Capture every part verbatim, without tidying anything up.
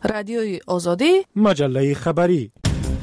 رادیوی آزادی، مجله خبری.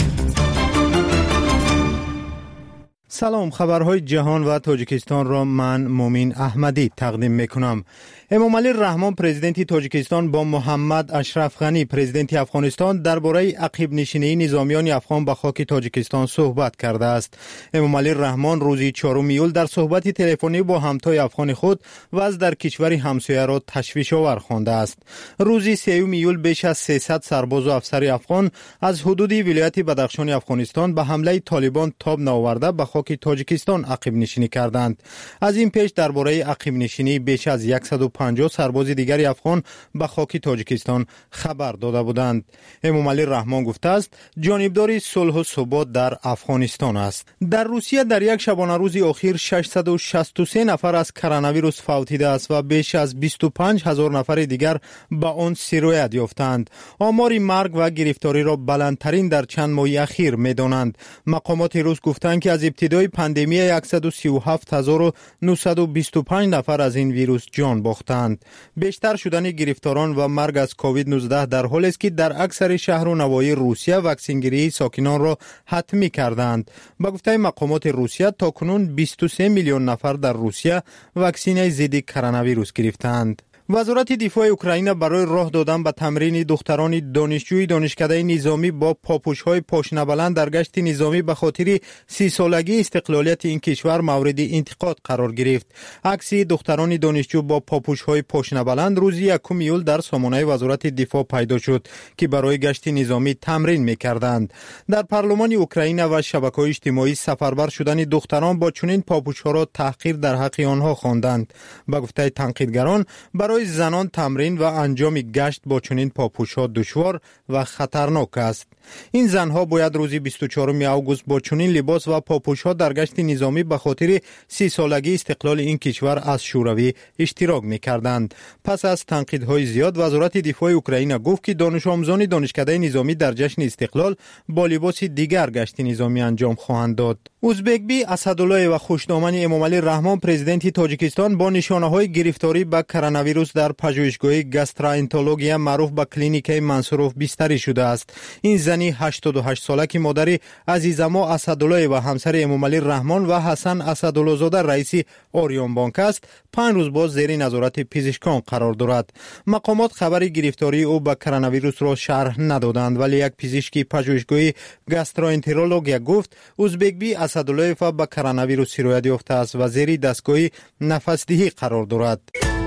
سلام، خبرهای جهان و تاجیکستان را من مومین احمدی تقدیم میکنم. امامعلی رحمان پرزیدنت تاجیکستان با محمد اشرف غنی پرزیدنت افغانستان درباره عقب نشینی نظامیان افغان به خاک تاجیکستان صحبت کرده است. امامعلی رحمان روز چهارم ایول در صحبت تلفنی با همتای افغان خود وضع در کشور همسایه را تشویش آور خوانده است. روز سوم ایول بیش از سیصد سرباز و افسر افغان از حدود ولایت بدخشان افغانستان به حمله طالبان تاب نآورده به خاک تاجیکستان عقب نشینی کردند. از این پیش درباره عقب نشینی بیش از صد و پنجاه سرباز دیگر افغان به خاک تاجیکستان خبر داده بودند. امامعلی رحمان گفته است جانبدار صلح و ثبات در افغانستان است. در روسیه در یک شبانه روز اخیر ششصد و شصت و سه نفر از کرونا ویروس فوتیده است و بیش از بیست و پنج هزار نفر دیگر به آن سرایت یافتند. آمار مرگ و گرفتاری را بلندترین در چند ماه اخیر می‌دانند. مقامات روس گفتند که از ابتدای پاندمی صد و سی و هفت هزار و نهصد و بیست و پنج نفر از این ویروس جان باختند. بیشتر شدن گرفتاران و مرگ از کووید نوزده در حالی است که در اکثر شهر و نواحی روسیه واکسینگیری ساکنان را حتمی کردند. با گفته مقامات روسیه تاکنون بیست و سه میلیون نفر در روسیه واکسین ضد کرونا ویروس گرفتند. وزارت دفاع اوکراین برای راه دادن به تمرین دختران دانشجوی دانشکده نظامی با پاپوش‌های پاشنه بلند در گشت نظامی به خاطر سی سالگی استقلالیت این کشور مورد انتقاد قرار گرفت. عکس دختران دانشجو با پاپوش‌های پاشنه بلند روز یکم ایول در سامانه وزارت دفاع پیدا شد که برای گشت نظامی تمرین می‌کردند. در پارلمان اوکراین و شبکه‌های اجتماعی سفربر شدن دختران با چنین پاپوش‌ها را تحقیر در حق آنها خواندند. به گفته تنقیدگران برای زنان تمرین و انجام گشت با چنین پاپوش‌ها دشوار و خطرناک است. این زنها باید روز بیست و چهارم آگوست با چنین لباس و پاپوش‌ها در گشت نظامی به خاطر سی سالگی استقلال این کشور از شوروی اشتراک می‌کردند. پس از تنقیدهای زیاد وزارت دفاع اوکراین گفت که دانش آموزان دانشکده نظامی در جشن استقلال با لباس دیگر گشت نظامی انجام خواهند داد. ازبکبی اسدالله و خوشنامه امامعلی رحمان پرزیدنت تاجیکستان با نشانه‌های گرفتاری به کرونا ویروس در پژوهشگاه گاستروانترولوژی معروف به کلینیک منصوروف بستری شده است. این زنی هشتاد و هشت ساله که مادر عزیزما اسدالله و همسر امامعلی رحمان و حسن اسدالله زاده رئیس آریان بانک است، پنج روز باز زیر نظارت پزشکان قرار دارد. مقامات خبر گرفتاری او به کرونا ویروس را شرح ندادند، ولی یک پزشک پژوهشگاه گاستروانترولوژی گفت ازبکبی اسدالله به کرونا ویروس سرایت یافته است و زیر دستگاه نفسدهی قرار دارد.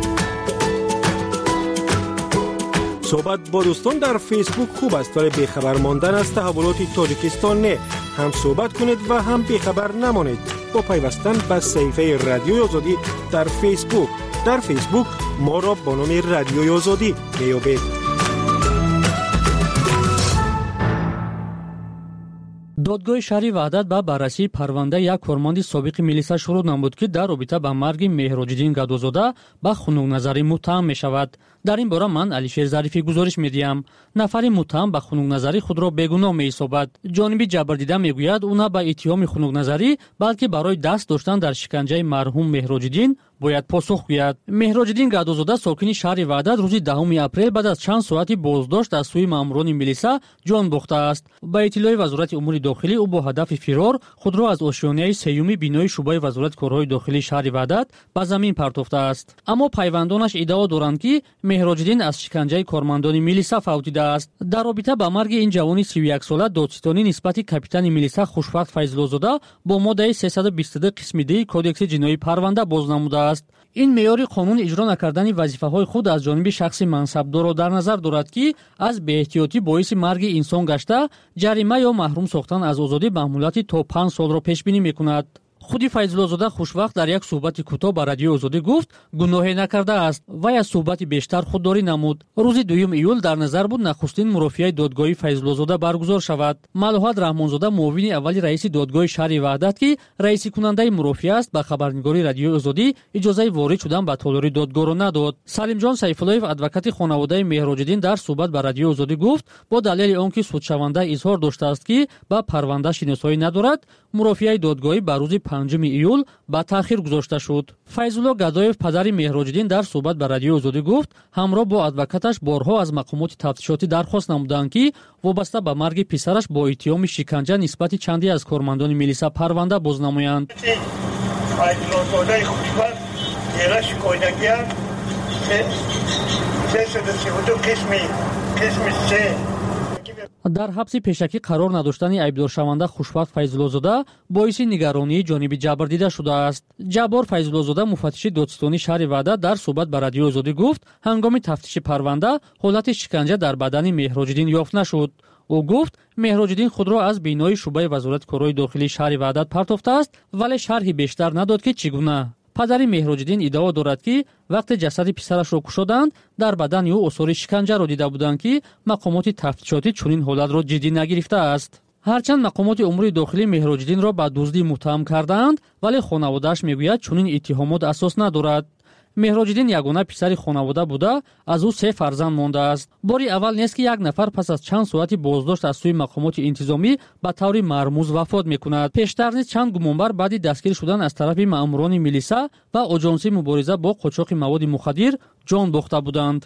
صحبت با دوستان در فیسبوک خوب است، ولی بیخبر ماندن از تحولات تاجیکستان نه. هم صحبت کنید و هم بیخبر نمانید با پیوستن به صفحه رادیوی آزادی در فیسبوک. در فیسبوک ما را با نام رادیوی آزادی میابید. دادگاه شهری وحدت با بررسی پرونده یک کارمند سابق میلیسا شروع نمود که در رابطه با مرگ مهراج‌الدین گدوزاده به خنک‌نظری متهم می شود. در این باره من علیشیر ظریفی گزارش می دیم. نفر متهم به خنک‌نظری خود را بیگناه می حسابد. جانب جبردیده می گوید او نه به اتهام خنک‌نظری بلکه برای دست داشتن در شکنجه مرحوم مهراج‌الدین باید پاسخ گوید. مهراج‌الدین گدوزاده ساکن شهر وحدت روز دهم اپریل بعد از چند ساعتی بازداشت از سوی ماموران میلیسا جان باخته است. با اطلاع وزارت امور داخلی او با هدف فرار خود را از آشیانه سیومی بینای شعبه وزارت کارهای داخلی شهر وحدت به زمین پرتافته است. اما پیوندانش ادعا دارند که مهراج‌الدین از شکنجه کارمندان میلیسا فوتیده است. در رابطه با مرگ این جوان سی و یک ساله دادستانی نسبت کاپیتان میلیسا خوشوقت فیض‌الله‌زاده با ماده سیصد و بیست و دو قسم دی کدکس جنایی پرونده بازنموده است. این معیار قانون اجرا نکردن وظیفه‌های خود از جانب شخص منصبدار را در نظر دارد که از بی‌احتیاطی باعث مرگ انسان گشته جریمه یا محروم ساختن از آزادی به مهلت تا پنج سال را پیش بینی می‌کند. خودی فیض‌الله‌زاده خوشوقت در یک صحبت کوتاه با رادیو آزادی گفت گناهی نکرده است و از صحبت بیشتر خودداری نمود. روز دوم ایول در نظر بود نخستین مرافعه دادگاه فیض‌الله‌زاده برگزار شود. ملوحت رحمانزاده معاون اول رئیس دادگاه شهر وحدت که رئیس کننده مرافعه است به خبرنگاری رادیو آزادی اجازه وارد شدن به تالار دادگاه را نداد. سلیم جان سیف‌الله ادوکات خانواده مهراج‌الدین در صحبت با رادیو آزادی گفت با دلیل آنکه سودشونده اظهار داشته است که با پرونده شناسایی ندارد مرافعه دادگاهی به روز پنجم ایول با تأخیر گذاشته شد. فیض‌الله گدایف پدر مهراج‌الدین در صحبت با رادیو آزادی گفت همراه با ادوکاتش بارها از مقامات تفتیشاتی درخواست نمودند که وابسته به مرگ پسرش با اتهام شکنجه نسبت چندی از کارمندان میلیسا پرونده بازنمایند. فیض‌الله خوشبخت دیره شکایتگر سه صد و سی و دو قسمی قسم سه در حبس پیشکی قرار نداشتن عیبدارشونده خوشبخت فیض‌الله زاده باعث نگرانی جانب جبر دیده شده است. جبار فیض‌الله زاده مفتش دادستانی شهر وحدت در صحبت با رادیو آزادی گفت هنگام تفتیش پرونده حالت شکنجه در بدن مهراج‌الدین یافت نشد. او گفت مهراج‌الدین خود را از بینای شعبه وزارت کارهای داخلی شهر وحدت پرتافته است ولی شرحی بیشتر نداد که چگونه. پدر مهراج‌الدین ادعا دارد که وقتی جسد پسرش را کشادند در بدن او آثار شکنجه را دیده بودند که مقامات تفتیشاتی چنین حالت را جدی نگرفته است. هرچند مقامات امور داخلی مهراج‌الدین را به دزدی متهم کردند ولی خانواده‌اش میگوید چنین اتهامات اساس ندارد. مهراج‌الدین یگانه پسر خانواده بوده، از او سه فرزند مانده است. باری اول نیست که یک نفر پس از چند ساعتی بازداشت از سوی مقامات انتظامی به طور مرموز وفات میکند. پیشتر نیز چند گمانبر بعد دستگیر شدن از طرف ماموران میلیسا و آژانس مبارزه با قاچاق مواد مخدر جان باخته بودند.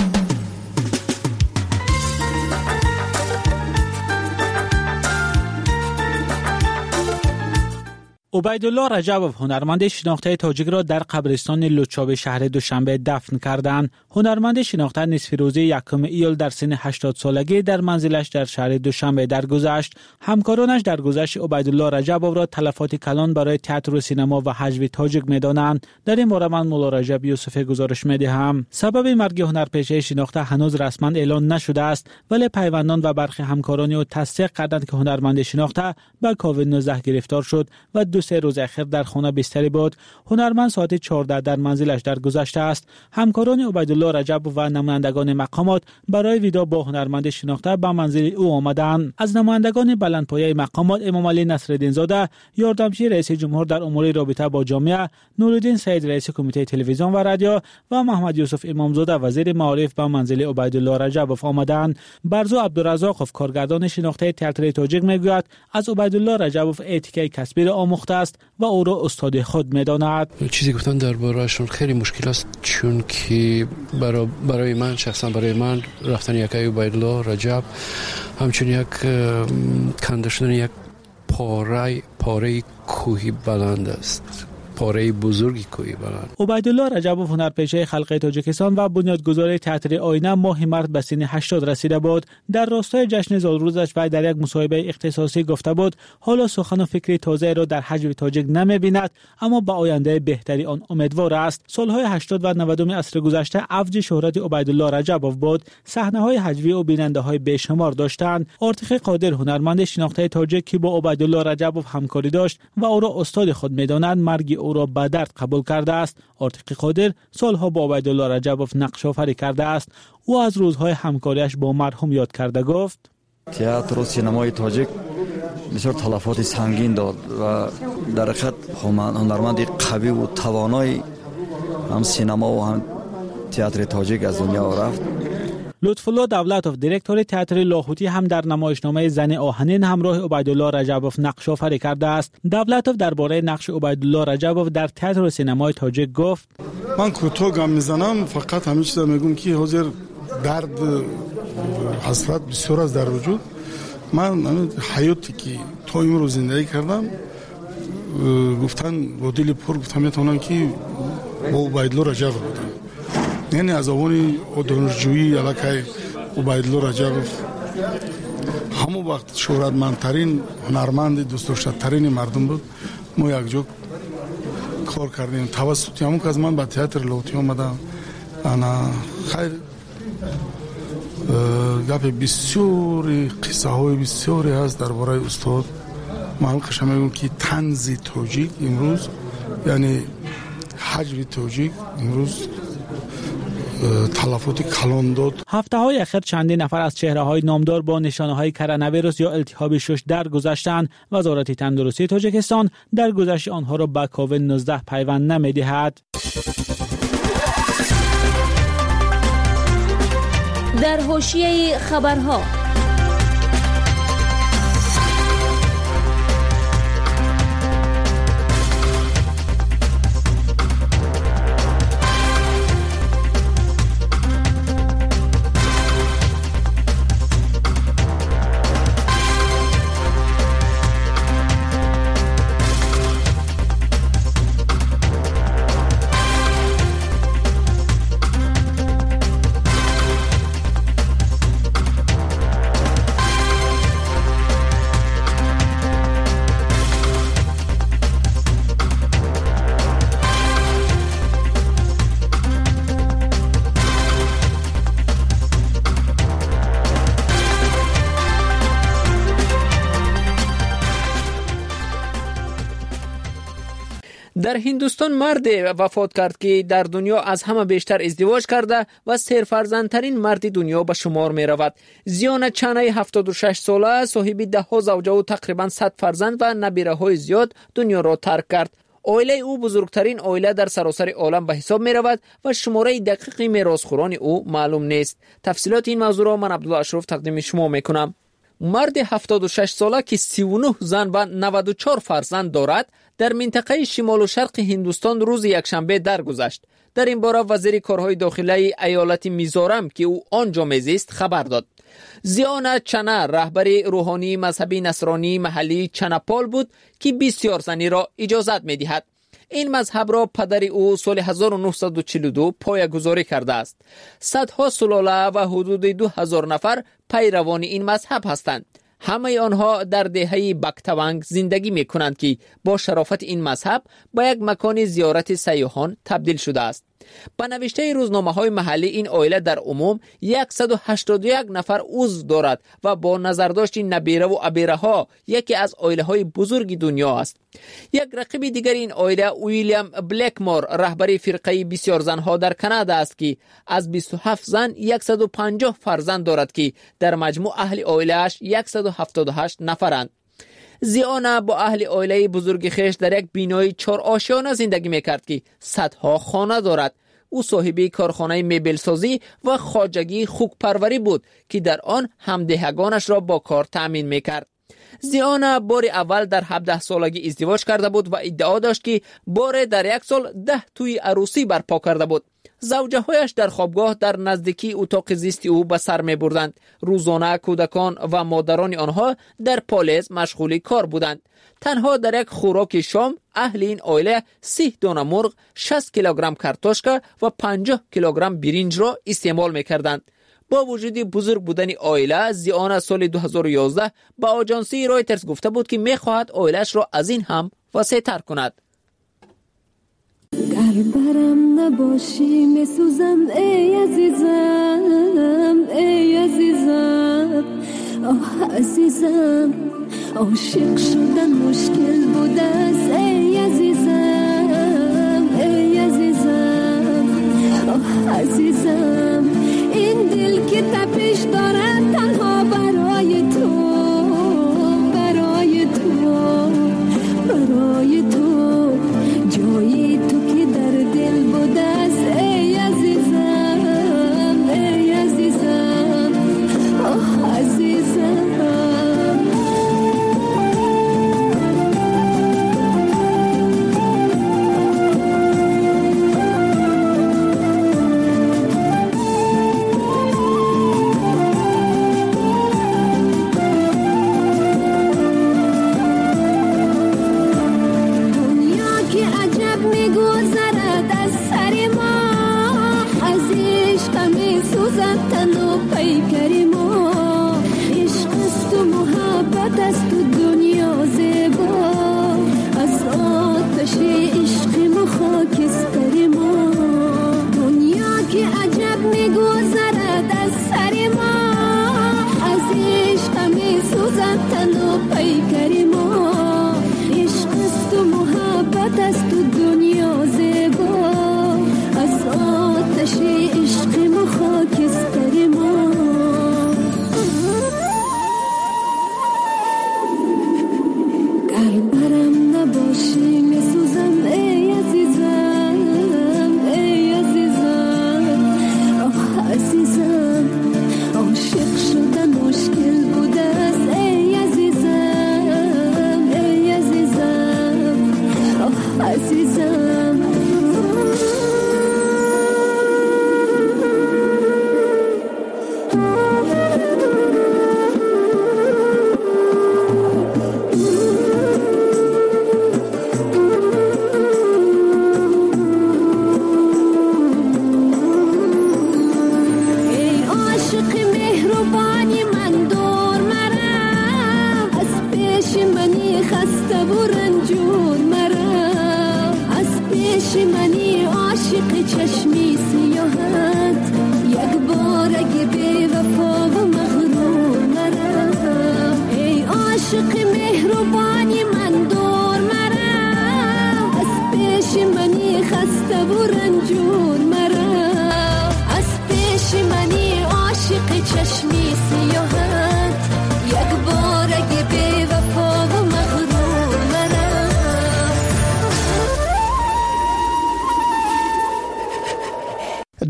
عبیدالله رجبوف هنرمند شناخته تاجیک را در قبرستان لوچاب شهر دوشنبه دفن کردند. هنرمند شناخته نصف روزه یکم ایول در سن هشتاد سالگی در منزلش در شهر دوشنبه درگذشت. همکارانش در گذشت عبیدالله رجبوف را تلفات کلان برای تئاتر و سینما و حجو تاجیک می‌دانند. در این باره من مولا رجب یوسفی گزارش می‌دهم. سبب مرگ هنرپیشه شناخته هنوز رسما اعلان نشده است ولی پیوندان و برخی همکاران او تصدیق کردند که هنرمند شناخته به کووید نوزده گرفتار شد و دو سه روز اخیر در خانه بستری بود. هنرمند ساعت چهارده در منزلش درگذشته است. همکاران عبیدالله رجب و نمایندگان مقامات برای ویدا با هنرمند شناخته به منزل او آمدند. از نمایندگان بلندپایه مقامات امام علی نصرالدین زاده، یاردمچی رئیس جمهور در امور رابطه با جامعه، نورالدین سید رئیس کمیته تلویزیون و رادیو و محمد یوسف امامزاده وزیر معارف به منزل عبیدالله رجب آمدند. برزو عبدالرزاقов کارگردان شناخته تئاتر تاجیک میگوید از عبیدالله رجب اتیکه کسبی را آموخته است و او را استاد خود می‌داند. چیزی گفتن درباره‌شون خیلی مشکل است چون که برای برای من شخصا برای من رفتن یک عبیدالله رجب همچون یک کنده شدن یک پاره پاره کوهی بلند است. پاره بزرگی کوی بلند. عبیدالله رجبوف هنرپیشه خلق تاجیکستان و بنیادگذار تئاتر آینه ماه مارس به سن هشتاد رسیده بود. در راستای جشن زالروزش و در یک مصاحبه اختصاصی گفته بود حالا سخن و فکر تازه را در حجو تاجیک نمی‌بیند اما به آینده بهتری آن امیدوار است. سالهای هشتاد و نود عصر گذشته اوج شهرت عبیدالله رجبوف بود. صحنه‌های حجوی و بیننده‌های بیشمار داشتند. آرتیق قادر هنرمند شناخته تاجیک که با عبیدالله رجبوف همکاری داشت و او را استاد خود می‌داند مرگ او را به درد قبول کرده است. آرتیق قادر سالها با عبیدالله رجبوف نقش آفرینی کرده است. او از روزهای همکاریش با مرحوم یاد کرده گفت تئاتر و سینمای تاجیک بسیار تلفات سنگین داد و در حقیقت هنرمند قوی و توانای هم سینما و هم تئاتر تاجیک از دنیا رفت. لطفالله دولتوف دیرکتور تئاتر لاهوتی هم در نمایشنامه زن آهنین همراه عبیدالله رجبوف نقش آفرینی کرده است. دولتوف درباره نقش عبیدالله رجبوف در تئاتر و سینمای تاجیک گفت من کوتاه گام میزنم، فقط همین چیزا میگم که حاضر درد حسرت بسیار است در وجود. من حیاتی که تا امروز زندگی کردم گفتن با دل پر گفتم میتونم که با عبیدالله رجبوف بودم. یعنی از آوانی دانشجویی علاقه عبیدالله رجبوف همون وقت شهرتمندترین هنرمند دوست داشتنی مردم بود. ما یک جا کار کردیم توسط همون که از من به تئاتر لاهوتی اومدم. انا خیر گپ بسیاری قصه های بسیاری هست درباره استاد. من حقیقتش میگم که طنز تاجیک امروز یعنی حجو تاجیک امروز تلفات کلان داد. هفته های اخیر چندین نفر از چهره های نامدار با نشانه های کرونا ویروس یا التهاب شش درگذشتند. وزارت تندرستی تاجیکستان در گذشت آنها را به کووید نوزده پیوند نمی‌دهد. در حاشیه خبرها در هندوستان مرد وفات کرد که در دنیا از همه بیشتر ازدواج کرده و سرفرزندترین مرد دنیا به شمار می رود. زیانا چانای هفتاد و شش ساله صاحب ده ها زوجه و تقریبا صد فرزند و نبیره های زیاد دنیا را ترک کرد. عائله او بزرگترین عائله در سراسر عالم به حساب می رود و شماره دقیق میراثخواران او معلوم نیست. تفصیلات این موضوع را من عبدالله اشرف تقدیم شما می کنم. مرد هفتاد و شش ساله که سی و نه زن و نود و چهار فرزند دارد در منطقه شمال و شرق هندوستان روز یکشنبه درگذشت. در این باره وزیر کارهای داخلی ایالت میزورم که او آنجا میزیست خبر داد. زیانا چانا رهبر روحانی مذهبی نصرانی محلی چاناپال بود که بسیار زنی را اجازت می‌دهد. این مذهب را پدر او سال هزار و نهصد و چهل و دو پایه‌گذاری کرده است. صدها سلاله و حدود دو هزار نفر پیروان این مذهب هستند. همه آنها در دهه بکتوانگ زندگی می کنند که با شرافت این مذهب با یک مکان زیارت سیاحان تبدیل شده است. با نوشته روزنامه های محلی این عائله در عموم صد و هشتاد و یک نفر عضو دارد و با نظرداشت نبیره و ابیره ها یکی از عائله های بزرگ دنیا است. یک رقیب دیگر این عائله ویلیام بلکمور رهبر فرقه بسیار زنها در کانادا است که از بیست و هفت زن صد و پنجاه فرزند دارد که در مجموع اهل عائله‌اش صد و هفتاد و هشت نفرند. زیانا با اهل عائله بزرگ خیش در یک بینای چهار آشیانه زندگی میکرد که صدها خانه دارد. او صاحب کارخانه میبل سازی و خواجگی خوک پروری بود که در آن همدهگانش را با کار تامین میکرد. زیانا بار اول در هفده سالگی ازدواج کرده بود و ادعا داشت که بار در یک سال ده توی عروسی برپا کرده بود. زوجه هایش در خوابگاه در نزدیکی اتاق زیست او به سر می بردند. روزانه کودکان و مادران آنها در پالیز مشغول کار بودند. تنها در یک خوراک شام اهل این عائله سی دانه مرغ، شصت کیلوگرم کارتوشکا و پنجاه کیلوگرم برنج را استعمال می کردند. با وجود بزرگ بودن عائله، زیانا سال دو هزار و یازده با آژانسی رایترز گفته بود که می خواهد عائله‌اش را از این هم وسیع‌تر کند. گر برم نباشی میسوزم ای عزیزم، ای عزیزم، آه عزیزم، عاشق شدن مشکل بوده است ای عزیزم، ای عزیزم، آه عزیزم، این دل که تپش دارد تنها برای تو، برای تو، برای تو، جایی تو که در دل بوده است ای عزیزم، ای عزیزم، آه عزیزم.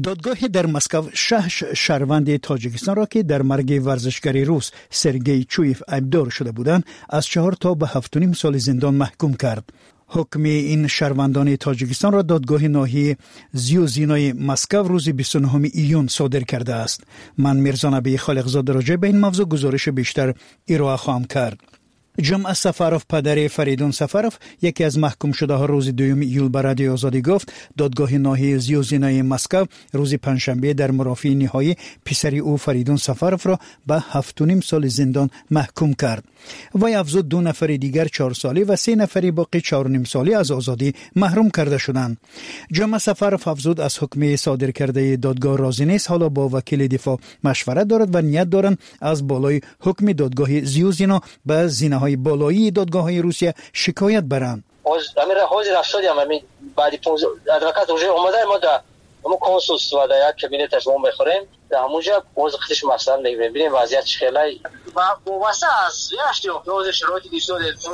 دادگاه در مسکو شش شهروند تاجیکستان را که در مرگ ورزشکار روس سرگئی چویف ایبدار شده بودند از چهار تا به هفت و نیم سال زندان محکوم کرد. حکم این شهروندان تاجیکستان را دادگاه ناحیه زیوزینای مسکو روز بیست و نهم ایون صادر کرده است. من میرزا نبی خالقزاده راجع به این موضوع گزارش بیشتر ارائه خواهم کرد. جمعه سفروف پدر فریدون سفروف یکی از محکوم شده ها روز دوم ایول به رادیو آزادی گفت دادگاه ناحیه زیوزینای مسکو روز پنجشنبه در مرافعه نهایی پسری او فریدون سفروف را به هفت و نیم سال زندان محکوم کرد. وی افزود دو نفر دیگر چهار ساله و سه نفر باقی چهار و نیم ساله از آزادی محروم کرده شدند. جمعه سفروف افزود از حکم صادر کرده دادگاه راضی نیست، حالا با وکیل دفاع مشورت دارد و نیت دارند از بالای حکم دادگاه زیوزینا به زینه‌های بالایی دادگاه‌های روسیه شکایت برند. امیر حاضر شدیم همین بعد پانزده ادوکات уже اومده ما در ما کنسولس و در یک کابینت شما بخوریم در همونجا باز خودش مثلا میبینیم ببینیم وضعیت چخیلی و واسه از یاشتی روز شروعی دیشو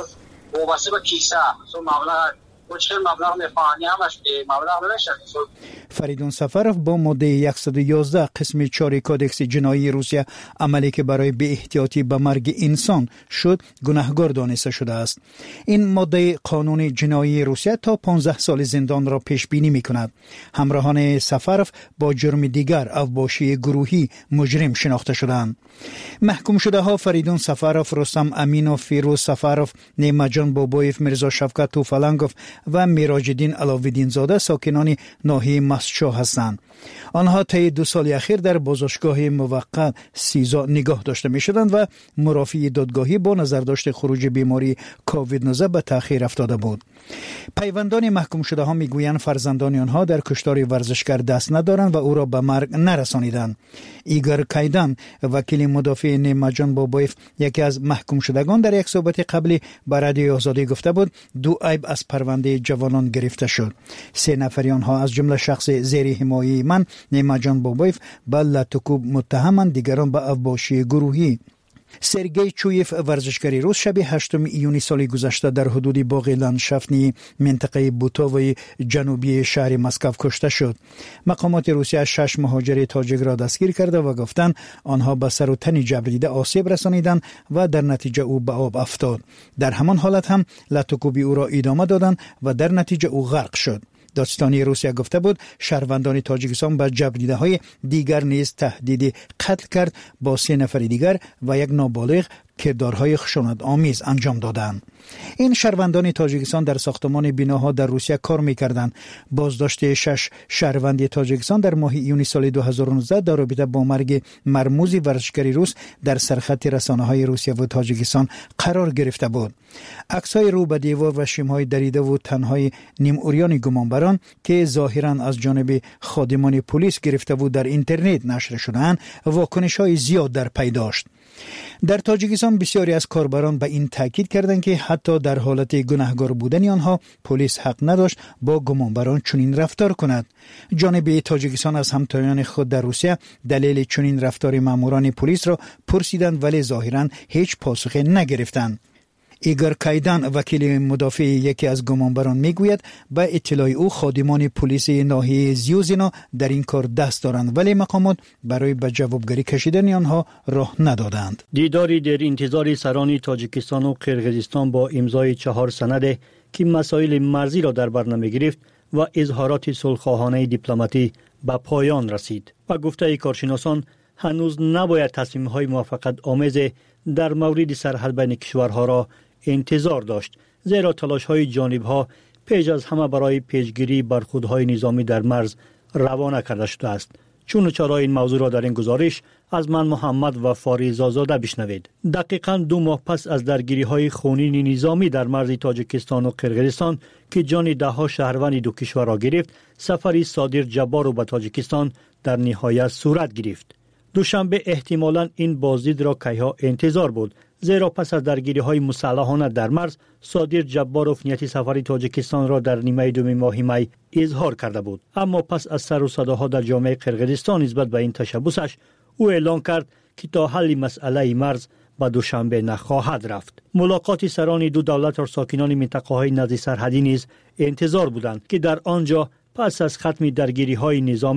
و واسه با کیسه سو مبلغ مشکل مبلغ میفانی همش مبلغ نمیشه. فریدون سفروف با ماده صد و یازده قسم چهار کودکس جنایی روسیه عملی که برای بی احتیاطی به مرگ انسان شد گناهکار دانسته شده است. این ماده قانون جنایی روسیه تا پانزده سال زندان را پیش بینی می‌کند. همراهان سفروف با جرم دیگر اوباشی گروهی مجرم شناخته شدند. محکوم شده ها فریدون سفروف، رستم امینوف، فیروز سفروف، نیمجان بابایف، میرزا شفقت توفالنگوف و میراجدین علاویدین زاده ساکنان ناحیه مسچو هستند. آنها طی دو سال اخیر در بازداشتگاه موقت سیزا نگاه داشته می شدند و مرافعه دادگاهی با نظرداشت خروج بیماری کووید نوزده به تأخیر افتاده بود. پیوندان محکوم شده ها می گویند فرزندان آنها در کشتار ورزشکار دست ندارند و او را به مرگ نرسانیدند. ایگور کایدان وکیل مدافع نیمجان بابایف یکی از محکوم شدگان در یک صحبت قبلی به رادیو آزادی گفته بود دو عیب از پرونده جوانان گرفته شد. سه نفر آنها از جمله شخص زیر حمایه من نیمجان بابایف به لطکوب متهمند، دیگران به اوباشی گروهی. سرگئی چویف ورزشکار روس شب هشتم ایونی سال گذشته در حدود باغ لندشافتی منطقه بوتاوی جنوبی شهر مسکو کشته شد. مقامات روسیه شش مهاجر تاجیک را دستگیر کرده و گفتند آنها به سر و تن جبریده آسیب رسانیدند و در نتیجه او به آب افتاد. در همان حالت هم لطکوبی او را ادامه دادند و در نتیجه او غرق شد. دادستانی روسیه گفته بود شهروندان تاجیکستان به جبریده های دیگر نیز تهدید قتل کرد با سه نفر دیگر و یک نابالغ کردارهای خشونت آمیز انجام دادند. این شهروندان تاجیکستان در ساختمان بناها در روسیه کار می‌کردند. بازداشت شش شهروند تاجیکستان در ماه ایون سال دو هزار و نوزده در رابطه با مرگ مرموز ورزشکار روس در سرخط رسانه‌های روسیه و تاجیکستان قرار گرفته بود. عکس‌های رو به دیوار و شیم‌های دریده و تنهای نیم اوریان گمانبران که ظاهراً از جانب خادمان پلیس گرفته بود در اینترنت نشر شدند، واکنش‌های زیاد در پی داشت. در تاجیکستان بسیاری از کاربران به این تاکید کردند که حتی در حالت گناهکار بودن آنها پلیس حق نداشت با گمانبران چنین رفتار کند. جانب تاجیکستان از همتایان خود در روسیه دلیل چنین رفتار ماموران پلیس را پرسیدند ولی ظاهراً هیچ پاسخی نگرفتند. ایگور کایدان وکیل مدافع یکی از گمانبران میگوید به اطلاع او خادمان پلیس ناحیه زیوزینا در این کار دست دارند ولی مقامات برای به جوابگری کشیدن آنها راه ندادند. دیداری در انتظار سران تاجیکستان و قرقیزستان با امضای چهار سند که مسائل مرزی را در بر نمی‌گرفت و اظهارات صلح‌خواهانه دیپلماتی به پایان رسید و گفته کارشناسان هنوز نباید تصمیم‌های موافقت آمیز در مورد سرحد بین کشورها را انتظار داشت، زیرا تلاش‌های جانب‌ها پیش از همه برای پیشگیری برخوردهای نظامی در مرز روانه کرده شده است. چون چرا این موضوع را در این گزارش از من محمد و فاریزازاده بشنوید. دقیقاً دو ماه پس از درگیری‌های خونین نظامی در مرز تاجیکستان و قرقیزستان که جان ده‌ها شهروند دو کشور را گرفت، سفری صادر جبار به تاجیکستان در نهایت صورت گرفت. دوشنبه احتمالاً این بازدید را کیها انتظار بود، زیرا پس از درگیری‌های مسلحانه در مرز صادر جباروف نیت سفر تاجیکستان را در نیمه دوم ماه می اظهار کرده بود. اما پس از سر و صداها در جامعه قرقیزستان نسبت به این تشبسش او اعلام کرد که تا حل مسئله مرز به دوشنبه نخواهد رفت. ملاقات سران دو دولت و ساکنان منطقه‌های نزد سرحدی نیز انتظار بودند که در آنجا پس از ختم درگیری‌های نظامی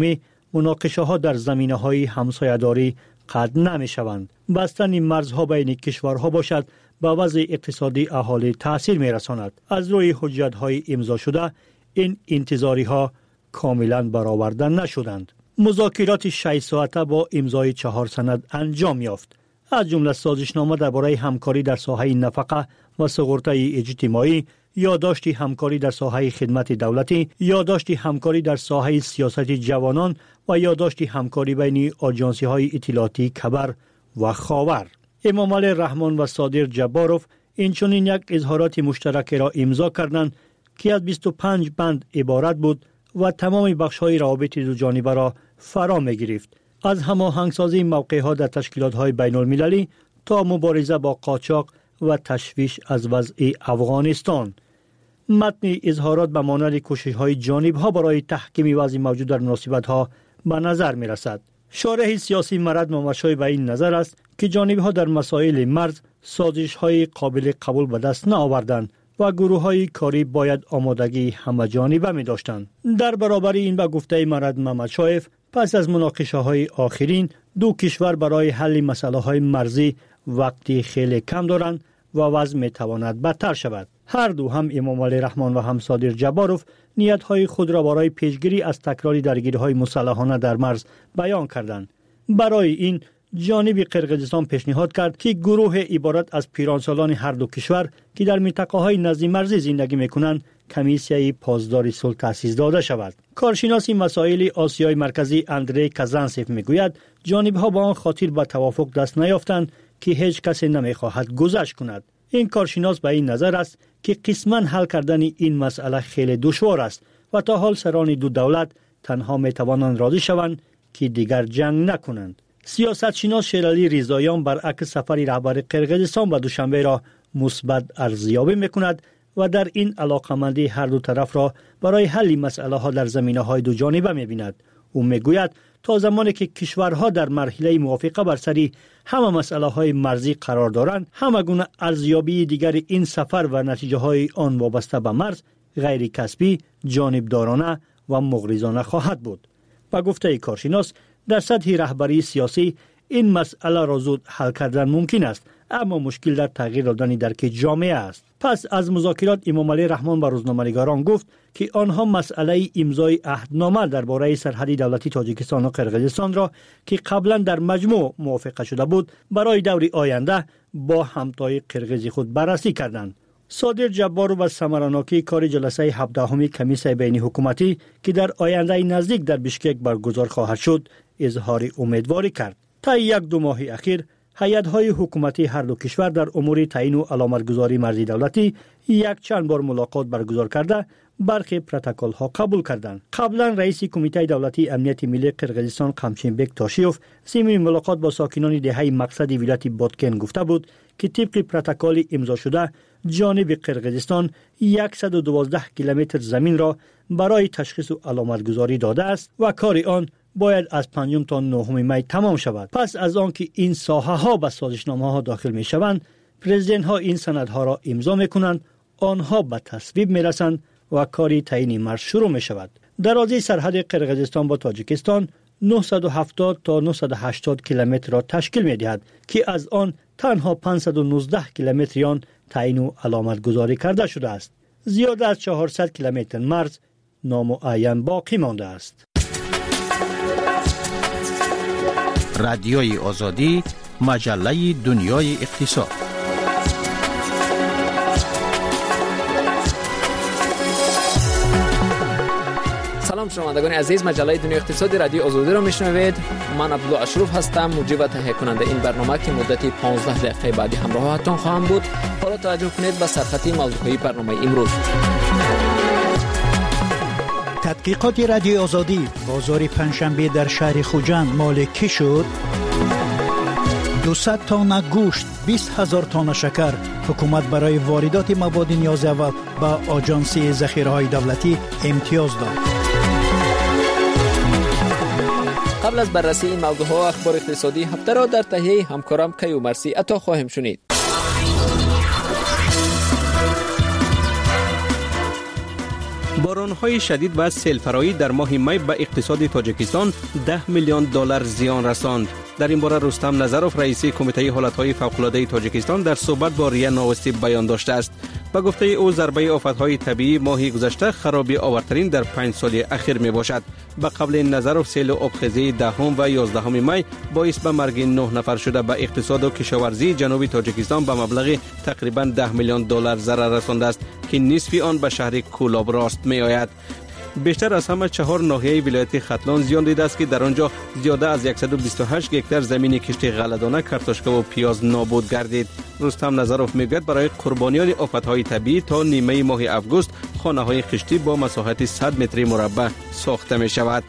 مناقشه ها در زمینه های همسایه‌داری قطع نمی شوند. بستن مرزها بین کشورها باشد به وضع اقتصادی اهالی تأثیر می رساند. از روی حجت های امضا شده این انتظاری ها کاملا برآورده نشدند. مذاکرات شش ساعته با امضای چهار سند انجام یافت. از جمله سازشنامه درباره همکاری در ساحه نفقه و سغورته اجتماعی، یادداشت همکاری در ساحه خدمت دولتی، یادداشت همکاری در ساحه سیاست جوانان و یادداشت همکاری بین آژانس‌های اطلاعاتی کبر و خاور. امام علی رحمان و صادر جباروف اینچنین یک اظهارات مشترک را امضا کردند که از بیست و پنج بند عبارت بود و تمام بخش‌های روابط دو جانبه را فرا می‌گرفت، از هماهنگسازی موقع‌ها در تشکیلات‌های بین‌المللی تا مبارزه با قاچاق و تشویش از وضع افغانستان. متن اظهارات به مانند کوشش‌های جانب‌ها برای تحکیم وضع موجود در مناسبت‌ها به نظر می‌رسد. شارح سیاسی مرد مماشای به این نظر است که جانب‌ها در مسائل مرز سازش‌های قابل قبول به دست نآوردند و گروه‌های کاری باید آمادگی همه جانبه می‌داشتند. در برابر این به گفته مرد مماشایف، پس از مناقشه‌های آخرین دو کشور برای حل مسائل مرزی وقتی خیلی کم دارند و وضع می‌تواند بدتر شود. هر دو، هم امام علی رحمان و هم صادر جباروف، نیت‌های خود را برای پیشگیری از تکرار درگیری‌های مسلحانه در مرز بیان کردند. برای این جانب قرقیزستان پیشنهاد کرد که گروه عبارت از پیرانسالان هر دو کشور که در منطقه‌های نزد مرزی زندگی می‌کنند کمیسیای پاسداری صلح تأسیس داده شود. کارشناس مسائل آسیای مرکزی اندری کازانسف میگوید جانب‌ها با آن خاطر به توافق دست نیافتند که هیچ کسی نمی‌خواهد گذشت کند. این کارشناس به این نظر است که قسماً حل کردن این مسئله خیلی دشوار است و تا حال سران دو دولت تنها می‌توانند راضی شوند که دیگر جنگ نکنند. سیاستشناس شیرعلی رضاییان برعکس سفر رهبر قرقیزستان به دوشنبه را مثبت ارزیابی می‌کند و در این علاقمندی هر دو طرف را برای حل مسئله‌ها در زمینه‌های دو جانبه می‌بیند. او می‌گوید تا زمانی که کشورها در مرحله موافقه بر سر همه مسئله‌های مرزی قرار دارند، همه گونه ارزیابی دیگر این سفر و نتیجه‌های آن وابسته به مرز غیر کسبی، جانبدارانه و مغرضانه خواهد بود. با گفته کارشناس، در سطح رهبری سیاسی این مسئله را زود حل کردن ممکن است، اما مشکل در تغییر دادن درک جامعه است. پس از مذاکرات امام علی رحمان به روزنامه‌نگاران گفت که آنها مسئله امضای عهدنامه درباره سرحد دولتی تاجیکستان و قرقیزستان را که قبلا در مجموع موافقه شده بود برای دور آینده با همتای قرقیز خود بررسی کردند. صادر جبارو و ثمراناکی کار جلسه هفدهمی کمیسیون بین حکومتی که در آینده نزدیک در بشکک برگزار خواهد شد اظهار امیدواری کرد. تا یک دو ماه اخیر هیئت‌های حکومتی هر دو کشور در امور تعیین و علامتگذاری مرزی دولتی یک چند بار ملاقات برگزار کرده برخی پروتکل‌ها قبول کردند. قبلا رئیس کمیته دولتی امنیت ملی قرقیزستان قمشینبک تاشیوف ضمن ملاقات با ساکنان دهه مقصد ولایت بادکن گفته بود که طبق پروتکل امضا شده جانب قرقیزستان صد و دوازده کیلومتر زمین را برای تشخیص و علامتگذاری داده است و کار آن باید از پنجم تا نهم می تمام شود. پس از آن که این ساحه ها به سازشنامه ها داخل می شوند، پرزیدنت ها این سندها را امضا می کنند، آنها به تصویب می رسند و کاری تعیین مرز شروع می شود. درازی سرحد قرقیزستان با تاجیکستان نهصد و هفتاد تا نهصد و هشتاد کیلومتر را تشکیل می دهد که از آن تنها پانصد و نوزده کیلومتر آن تعیین و علامت گذاری کرده شده است. زیاد از چهارصد کیلومتر مرز نامعین باقی مانده است. رادیوی آزادی، مجله دنیای اقتصاد. سلام شنوندگان عزیز، مجله دنیای اقتصاد رادیو آزادی را میشنوید. من عبدالله اشرف هستم، مجری و تهیه کننده این برنامه که مدتی پانزده دقیقه بعدی همراهتان خواهم بود. حالا توجه کنید به سرخطی موضوعی برنامه امروز. تحقیقات رادیو آزادی، بازار پنجشنبه در شهر خوجند مال کی شد؟ دویست تن گوشت، بیست هزار تن شکر. حکومت برای واردات مواد نیاز اول به آژانس ذخیره‌های دولتی امتیاز داد. قبل از بررسی این موضوعات و اخبار اقتصادی هفته را در تهیه همکارم کیو مرسی عطا خواهیم شنید. باران‌های شدید و سیل‌فرایی در ماه می به اقتصاد تاجیکستان ده میلیون دلار زیان رساند. در این باره رستم نظروف رئیس کمیته حالت‌های فوق‌العاده تاجیکستان در صحبت با ریا نوستی بیان داشته است. به گفته او ضربه آفت‌های طبیعی ماه گذشته خرابی آورترین در پنج سال اخیر می باشد. به قبل نظروف سیل آبخیزی دهم و یازدهم می باعث به مرگ نه نفر شده به اقتصاد و کشاورزی جنوبی تاجیکستان به مبلغ تقریباً ده میلیون دلار ضرر رسانده است که نصف آن به شهر کولاب راست می آید. بیشتر از همه چهار ناحیه ولایت ختلان زیان دیده است که در آنجا زیاده از صد و بیست و هشت هکتار زمین کشت غله‌دانه، کارتشکا و پیاز نابود گردید. رستم نظروف میگوید برای قربانیان آفت‌های طبیعی تا نیمه ماه اوگوست خانه‌های خشتی با مساحت صد متر مربع ساخته می شود.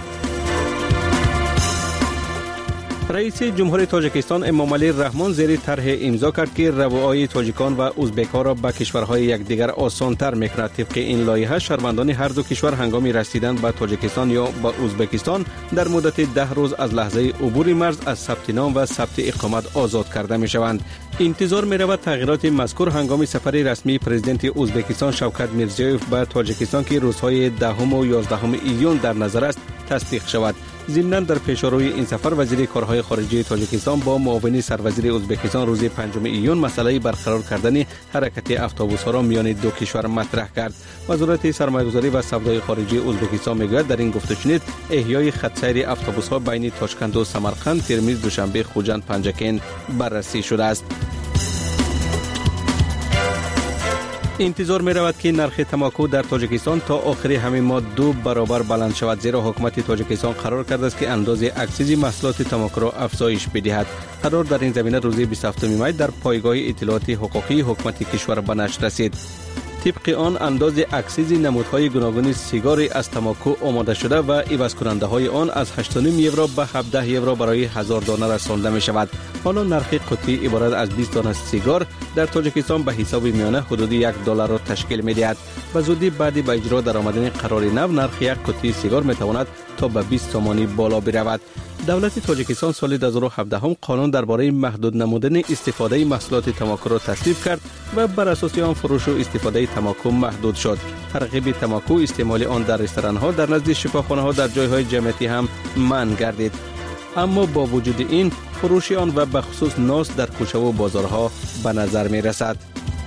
رئیس جمهور تاجیکستان امامعلی رحمان زیر طرح امضا کرد که روابط تاجیکان و ازبک‌ها را به کشورهای یکدیگر آسان‌تر می‌کند. طبق این لایحه شهروندان هر دو کشور هنگام رسیدن به تاجیکستان یا به ازبکستان در مدت ده روز از لحظه عبور مرز از ثبت نام و ثبت اقامت آزاد کرده می‌شوند. انتظار می‌رود تغییرات مذکور هنگام سفر رسمی پرزیدنت ازبکستان شوکت میرزیوف به تاجیکستان که روزهای دهم و یازدهم ایون در نظر است تصدیق شود. ضمناً در پیشروی این سفر وزیر کارهای خارجه تاجیکستان با معاون سروزیر ازبکستان روز پنجم ایون مسئله برقرار کردن حرکت اتوبوس‌ها را میان دو کشور مطرح کرد. وزارت سرمایه‌گذاری و سودای خارجی ازبکستان میگوید در این گفتگو احیای خط سیر اتوبوس‌ها بین تاشکند و سمرقند، ترمیز، دوشنبه، خوجند، پنجکین بررسی شده است. انتظار می رود که نرخ تماکو در تاجیکستان تا آخر همین ماه دو برابر بلند شود، زیرا حکومت تاجیکستان قرار کرده است که اندازه اکسیز محصولات تماکو را افزایش بدهد. قرار در این زمینه روز بیست و هفتم می در پایگاه اطلاعات حقوقی حکومت کشور به نشر رسید. طبق آن اندازه اکسیز نمودهای گوناگون سیگار از تماکو آماده شده و عوض کننده های آن از هشت و نیم یورو به هفده یورو برای هزار دانه رسانده می شود. حالا نرخ قطعی عبارت از بیست دانه سیگار در تاجیکستان به حساب میانه حدود یک دلار را تشکیل می دهد. به زودی بعد به اجرا درآمدن قرار نو نرخ یک قطعه سیگار می تواند تا به بیست تومانی بالا برود. دولت تاجیکستان سال دو هزار و هفده هم قانون درباره محدود نمودن استفاده محصولات تماکو را تصویب کرد و بر اساس آن فروش و استفاده تماکو محدود شد. ترغیب تماکو، استعمال آن در رستوران‌ها، در نزد شفاخانه‌ها، در جای‌های جمعیتی هم منع گردید. اما با وجود این فروش آن و به خصوص ناس در کوچه و بازارها به نظر می‌رسد.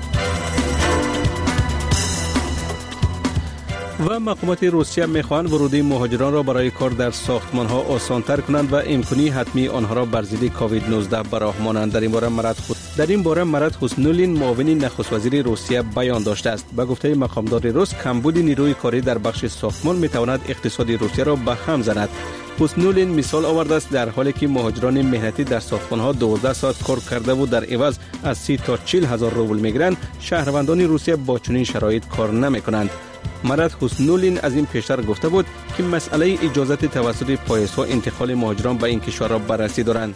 و مقامات روسیه می‌خواهند ورودی مهاجران را برای کار در ساختمان‌ها آسان‌تر کنند و امکانی حتمی آنها را بر ضد کووید نوزده براه مانند. در این باره مرد خود در این باره مرد حسنولین معاون نخست وزیر روسیه بیان داشته است. به گفته مقامدار روس کمبود نیروی کاری در بخش ساختمان می‌تواند اقتصاد روسیه را به هم زند. حسنولین مثال آورده است در حالی که مهاجران مهنتی در ساختمان‌ها دوازده ساعت کار کرده و در عوض از سی تا چهل هزار روبل می‌گیرند، شهروندان روسیه با چنین شرایط کار نمی‌کنند. مرد حسنولین از این پیشتر گفته بود که مسئله اجازت توسط پایس‌ها انتقال مهاجران به این کشور را بررسی دارند.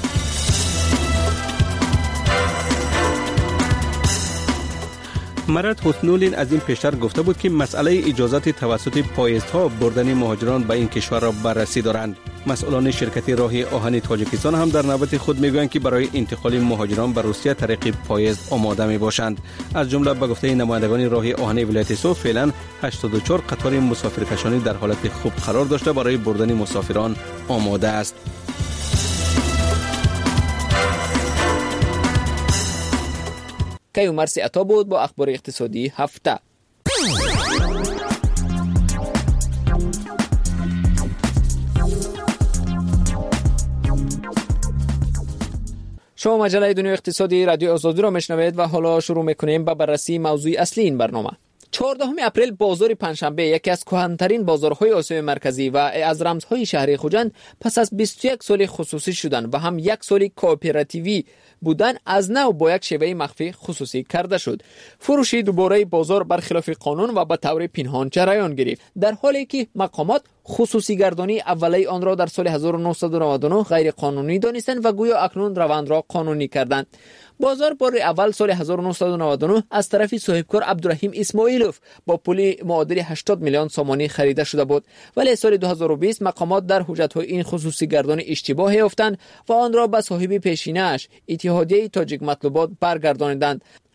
مرد حسنولین از این پیشتر گفته بود که مسئله اجازت توسط پایست‌ها بردن مهاجران به این کشور را بررسی دارند. مسئولان شرکت راه آهن تاجیکستان هم در نوبت خود میگویند که برای انتقال مهاجران به روسیه طریق پایست آماده می باشند. از جمله به گفته نمایندگان راه آهن ولایت سو فعلا هشتاد و چهار قطار مسافرکشانی در حالت خوب قرار داشته برای بردن مسافران آماده است. که مرسی عطا بود با اخبار اقتصادی هفته. شما مجله دنیا اقتصادی رادیو آزادی را میشنوید و حالا شروع میکنیم با بررسی موضوع اصلی این برنامه. چهاردهم اپریل بازار پنجشنبه یکی از کهن‌ترین بازارهای آسیای مرکزی و از رمزهای شهر خوجند پس از بیست و یک سال خصوصی شدن و هم یک سال کوآپراتیوی بودن از نو با یک شیوه مخفی خصوصی کرده شد. فروش دوباره بازار برخلاف قانون و به طور پنهان جریان گرفت، در حالی که مقامات خصوصی گردانی اولی آن را در سال هزار و نهصد و نود و نه غیر قانونی دانستند و گویا اکنون روند را قانونی کردند. بازار بار اول سال هزار و نهصد و نود و نه از طرف صاحبکار عبدالرحیم اسماعیلوف با پول معادل هشتاد میلیون سومانی خریده شده بود، ولی سال دو هزار و بیست مقامات در حجت‌های این خصوصی گردانی اشتباه یافتند و آن را به صاحب پیشینه‌اش اتحادیه تاجیک مطلوبات برگردانیدند.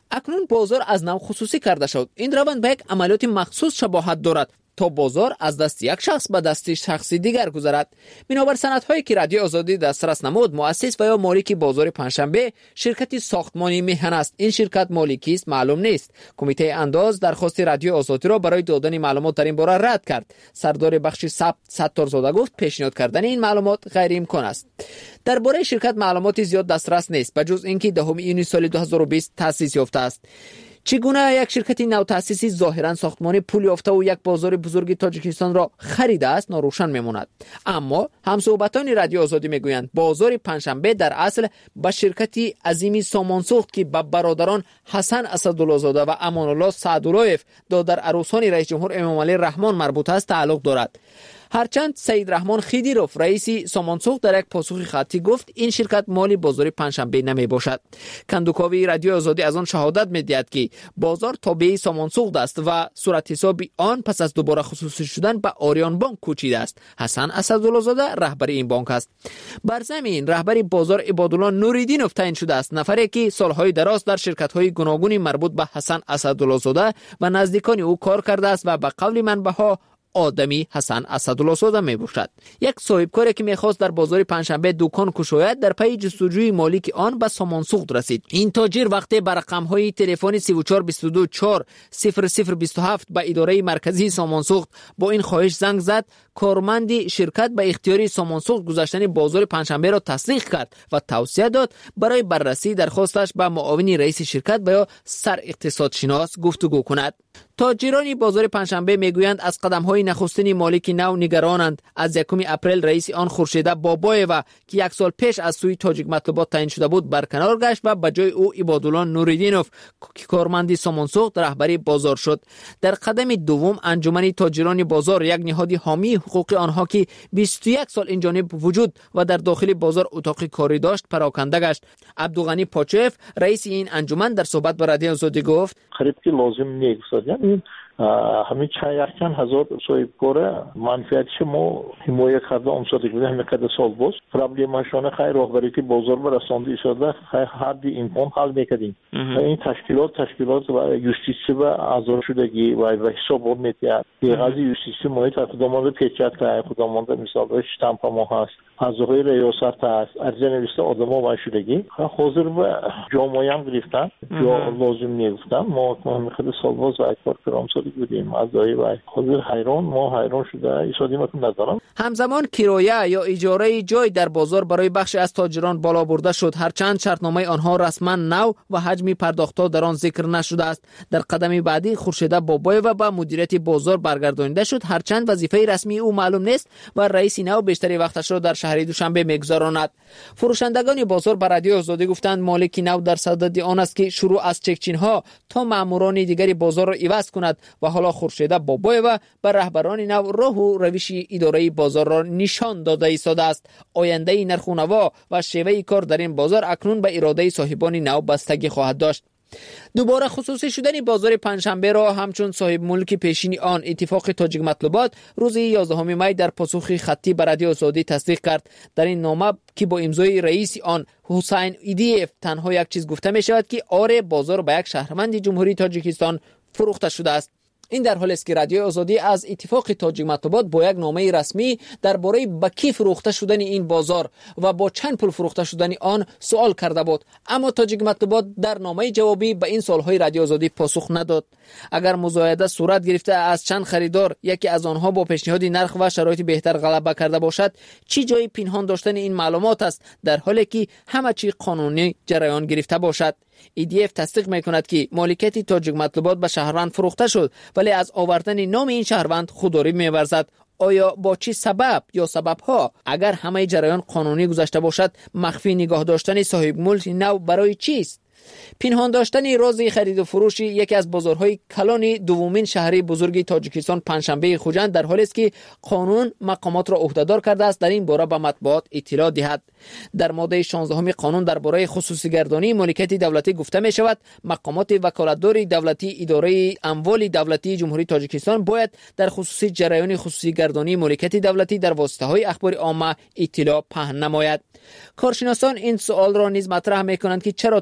اکنون بازار از نو خصوصی کرده شد. این روند به یک عملیات مخصوص شباهت دارد تا بازار از دست یک شخص به دست شخصی دیگر گذرد. بنابر سندهایی که رادیو آزادی دسترس نمود، مؤسس و یا مالک بازار پنجشنبه شرکت ساختمانی میهن است. این شرکت مالکی است معلوم نیست. کمیته انداز درخواست رادیو آزادی را برای دادن معلومات در این باره رد کرد. سردار بخش ثبت ستارزاده گفت پیشنهاد کردن این معلومات غیر امکان است. درباره شرکت معلومات زیاد دسترس نیست بجز اینکه دهم ایونی سال دو هزار و بیست تأسیس یافته است. چگونه یک شرکت نو تأسیسی ظاهرا ساختمانی پول یافته و یک بازار بزرگ تاجیکستان را خریده است ناروشن میماند. اما همصحبتان رادیو آزادی میگویند بازار پنجشنبه در اصل به شرکتی عظیمی سامانساخت که به برادران حسن اسدالله زاده و امان الله سعداللهیف دادر عروسان رئیس جمهور امام علی رحمان مربوط است تعلق دارد. هرچند سید رحمان خیدیروف رئیس سامانساخت در یک پاسخ خطی گفت این شرکت مالی بازار پنجشنبه نمی باشد. کندوکاوی رادیو آزادی از آن شهادت می‌دهد که بازار تابع سامانساخت است و صورت حساب آن پس از دوباره خصوصی شدن به آریان بانک کوچیده است. حسن اسدالله زاده رهبر این بانک است. بر زمین رهبر بازار عبادالله نوریدینوف تعیین شده است، نفری که سالهای دراز در شرکت‌های گوناگونی مربوط به حسن اسدالله زاده و نزدیکان او کار کرده است و به قول منبع‌ها آدمی حسن اسدالله زاده می باشد. یک صاحبکاری که میخواست در بازار پنجشنبه دکان کشاید در پی جستجوی مالک آن به سامانساخت رسید. این تاجر وقتی بر رقم‌های تلفن سه و چهار بیست و دو چهار صفر صفر بیست و هفت به اداره مرکزی سامانساخت با این خواهش زنگ زد، کارمند شرکت به اختیاری سامانساخت گذاشتن بازار پنجشنبه را تصدیق کرد و توصیه داد برای بررسی درخواستش با معاون رئیس شرکت و یا سر اقتصادشناس گفتگو کند. تاجران بازار پنجشنبه میگویند از قدم‌های نخستین مالک نو نگرانند. از یکم اپریل رئیس آن خورشید بابایeva که یک سال پیش از سوی تاجیک مطلوبات تعیین شده بود برکنار گشت و به جای او عبادالله نوریدینوف که کارمند سامانساخت رهبری بازار شد. در قدم دوم انجمن تاجران بازار، یک نهاد حامی حقوق آنها که بیست و یک سال این جانب وجود و در داخل بازار اتاق کاری داشت پراکنده گشت. عبدالغنی پاچف رئیس این انجمن در صحبت با رادیو آزادی گفت خرید که لازم نیست. یعنی همین چند چند هزار صاحبکار منفعتش ما حمایت کرده امسال دیگه همه کده سال باز پرابلمشون خیر راهبری که بازار برسانده شده حد امکان حل میکردیم. این تشکیلات تشکیلات و یوستیسی و آزار شدگی و حساب میتیاد قضیه یوستیسی ما تقدمات پیچت که خدامانده مثال شتامپ ما هست حضور ریاست هست ارزه نوشته آدما و شدگی حاضر و جامعه هم گرفتن یا لازم نیفتن ما همه کده سال باز و اکبر کرام بودیم از دایی و حاضر حیران ما حیران شده ایشادیمتون ندارم. همزمان کرایه یا اجاره جای در بازار برای بخش از تاجران بالا برده شد، هرچند شرطنامه آنها رسما نو و حجم پرداختها در آن ذکر نشده است. در قدم بعدی خورشید بابایeva و با مدیریت بازار برگردانیده شد، هرچند وظیفه رسمی او معلوم نیست و رئیس نو بیشتری وقتش را در شهر دوشنبه میگذراند. فروشندگان بازار بر رادیو آزادی گفتند مالک نو در صدد آن است که شروع از چکچین‌ها تا ماموران دیگری بازار را عوض کند و حالا خورشید بابایeva بر رهبران نو راه و روش اداره بازار را نشان داده ایستاده است. آینده نرخ و نوا و شیوه کار در این بازار اکنون به اراده صاحبان نو بستگی خواهد داشت. دوباره خصوصی شدن بازار پنجشنبه را همچون صاحب ملک پیشین آن اتفاق تاجیک مطلوبات روز یازدهم می در پاسخ خطی به رادیو آزادی تصدیق کرد. در این نامه که با امضای رئیس آن حسین ایدیف تنها یک چیز گفته می شود که آره بازار به یک شهروند جمهوری تاجیکستان فروخته شده است. این در حالی است که رادیو آزادی از اتفاق تاجیک مطلوبات با یک نامه رسمی درباره به کی فروخته شدن این بازار و با چند پول فروخته شدن آن سوال کرده بود، اما تاجیک مطلوبات در نامه جوابی به این سوالهای رادیو آزادی پاسخ نداد. اگر مزایده صورت گرفته از چند خریدار یکی از آنها با پیشنهاد نرخ و شرایط بهتر غلبه کرده باشد، چی جای پنهان داشتن این معلومات است در حالی که همه چی قانونی جریان گرفته باشد؟ ایدیف تصدیق میکند که مالکیت تاجیک مطلوبات به شهروند فروخته شد، ولی از آوردن نام این شهروند خودداری می‌ورزد. آیا با چه سبب یا سبب‌ها؟ اگر همه جریان قانونی گذشته باشد، مخفی نگاه داشتن صاحب ملک نو برای چیست؟ پنهان داشتن راز خرید و فروش یکی از بازارهای کلان دومین شهری بزرگ تاجیکستان پنجشنبه خوجند در حالی است که قانون مقامات را عهدهدار کرده است در این باره به مطبوعات اطلاع دهد. در ماده شانزده قانون درباره خصوصی گردانی مالکیت دولتی گفته می شود مقامات وکالتدار دولتی اداره اموال دولتی جمهوری تاجیکستان باید در خصوصی جریان خصوصی گردانی مالکیت دولتی در واسطه های اخبار عامه اطلاع پهن نماید. کارشناسان این سوال را نیز مطرح می کنند که چرا تاجیک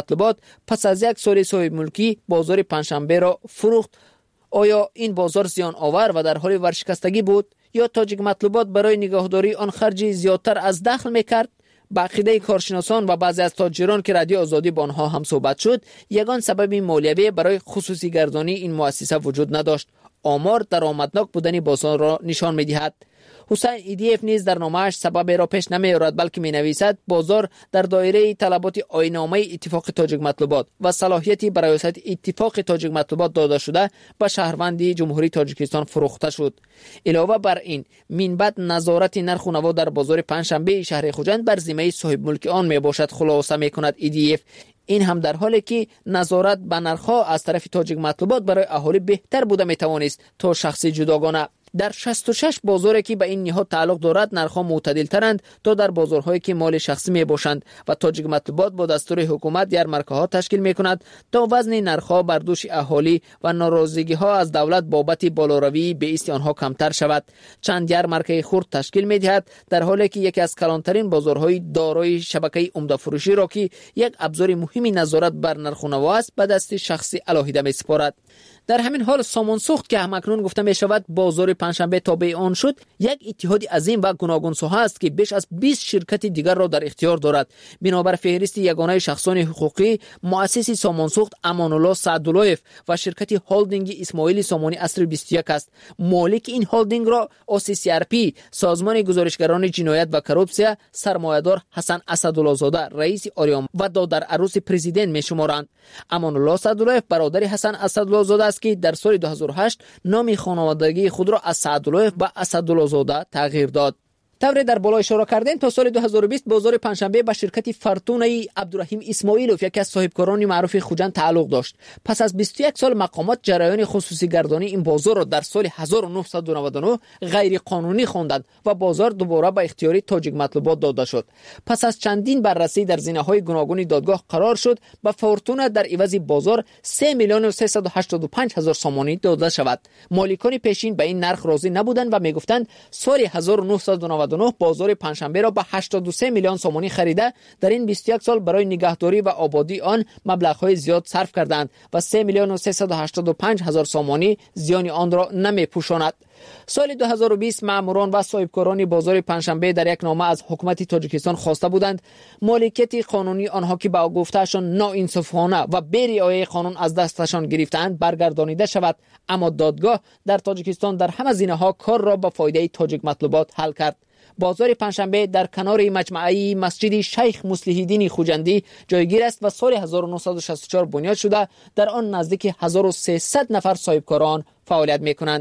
مطلوبات پس از یک سال صاحب ملکی بازار پنجشنبه را فروخت. آیا این بازار زیان آور و در حال ورشکستگی بود یا تاجیک مطلوبات برای نگهداری آن خرجی زیادتر از دخل میکرد؟ با عقیده کارشناسان و بعضی از تاجران که رادیو آزادی با آنها هم صحبت شد، یگان سبب مالیوی برای خصوصی گردانی این مؤسسه وجود نداشت. آمار درآمدناک بودن بازار را نشان می‌دهد. حسین ایدیف نیز در نامه‌اش سبب را پیش نمی‌آورد، بلکه می‌نویسد بازار در دایره طلبات آیین‌نامه اتفاق تاجیک مطلوبات و صلاحیتی برای ریاست اتفاق تاجیک مطلوبات داده شده به شهروندی جمهوری تاجیکستان فروخته شد. علاوه بر این، منبت نظارت نرخ و نوا در بازار پنجشنبه شهر خوجند بر ذمه صاحب ملک آن میباشد، خلاصه می‌کند ایدیف. این هم در حالی که نظارت به نرخ‌ها از طرف تاجیک مطلوبات برای اهالی بهتر بوده میتوانست تا شخصی جداگانه. در شصت و شش بازاری که به این نهاد تعلق دارد نرخ‌ها معتدل ترند تا در بازارهایی که مال شخصی می باشند و تاجیک مطلوبات با دستور حکومت یارمارکه‌ها تشکیل می‌کند تا وزن نرخ‌ها بر دوش اهالی و ناراضگی‌ها از دولت بابت بالاروی به ایست آنها کمتر شود. چند یارمارکه خرد تشکیل می‌دهد، در حالی که یکی از کلانترین بازارهای دارای شبکه عمده فروشی را که یک ابزار مهمی نظارت بر نرخ و نوا است به دست شخصی علاهیده می‌سپارد. در همین حال سامان سوخت که همکنون گفته می شود بازار پنجشنبه تابع آن شد، یک اتحاد عظیم و گوناگون ساحه است که بیش از بیست شرکت دیگر را در اختیار دارد. بنابر فهرست یگانه شخصان حقوقی، مؤسس سامان سوخت امان الله سعداللهیف و شرکت هولدینگ اسماعیل سامانی عصر بیست و یک است. مالک این هولدینگ را او سی سی ار پی، سازمان گزارشگران جنایت و کروپسیا، سرمایه‌دار حسن اسدالله زاده رئیس آریام و دادر عروس پرزیدنت می شمارند. امان الله سعداللهیف برادر حسن اسدالله زاده است که در سال دو هزار و هشت نام خانوادگی خود را از سعداللهیف به اسدالله زاده تغییر داد. طوری در بالا اشاره کردن تا سال دو هزار و بیست بازار پنجشنبه به شرکت فرتونه عبدالرحیم اسماعیلوف یکی از صاحبکاران معروف خوجند تعلق داشت. پس از بیست و یک سال مقامات جریان خصوصی گردانی این بازار را در سال هزار و نهصد و نود و نه غیر قانونی خواندند و بازار دوباره به اختیار تاجیک مطلوبات داده شد. پس از چندین بررسی در زینه‌های گوناگون دادگاه قرار شد به فرتونه در عوض بازار سه میلیون و سیصد و هشتاد و پنج هزار سامانی داده شود. مالکان پیشین به این نرخ راضی نبودند و میگفتند سال هزار و نهصد و نود و نه بازار پنجشنبه را به هشتاد و سه میلیون سامانی خریده در این بیست و یک سال برای نگهداری و آبادی آن مبلغ‌های زیاد صرف کردند و سه میلیون و سیصد و هشتاد و پنج هزار سامانی زیان آن را نمی‌پوشاند. سال دو هزار و بیست ماموران و صاحبکاران بازار پنجشنبه در یک نامه از حکومت تاجیکستان خواسته بودند مالکیت قانونی آنها که با گفتهشان ناانصافانه و بی رعایت قانون از دستشان گرفتند برگردانیده شود، اما دادگاه در تاجیکستان در همه زینه‌ها کار را به فایده تاجیک مطلوبات حل کرد. بازار پنجشنبه در کنار مجمعی مسجد شیخ مصلح‌الدین خوجندی جایگیر است و سال هزار و نهصد و شصت و چهار بنیاد شده. در آن نزدیک هزار و سیصد نفر صاحبکاران فعالیت می‌کنند.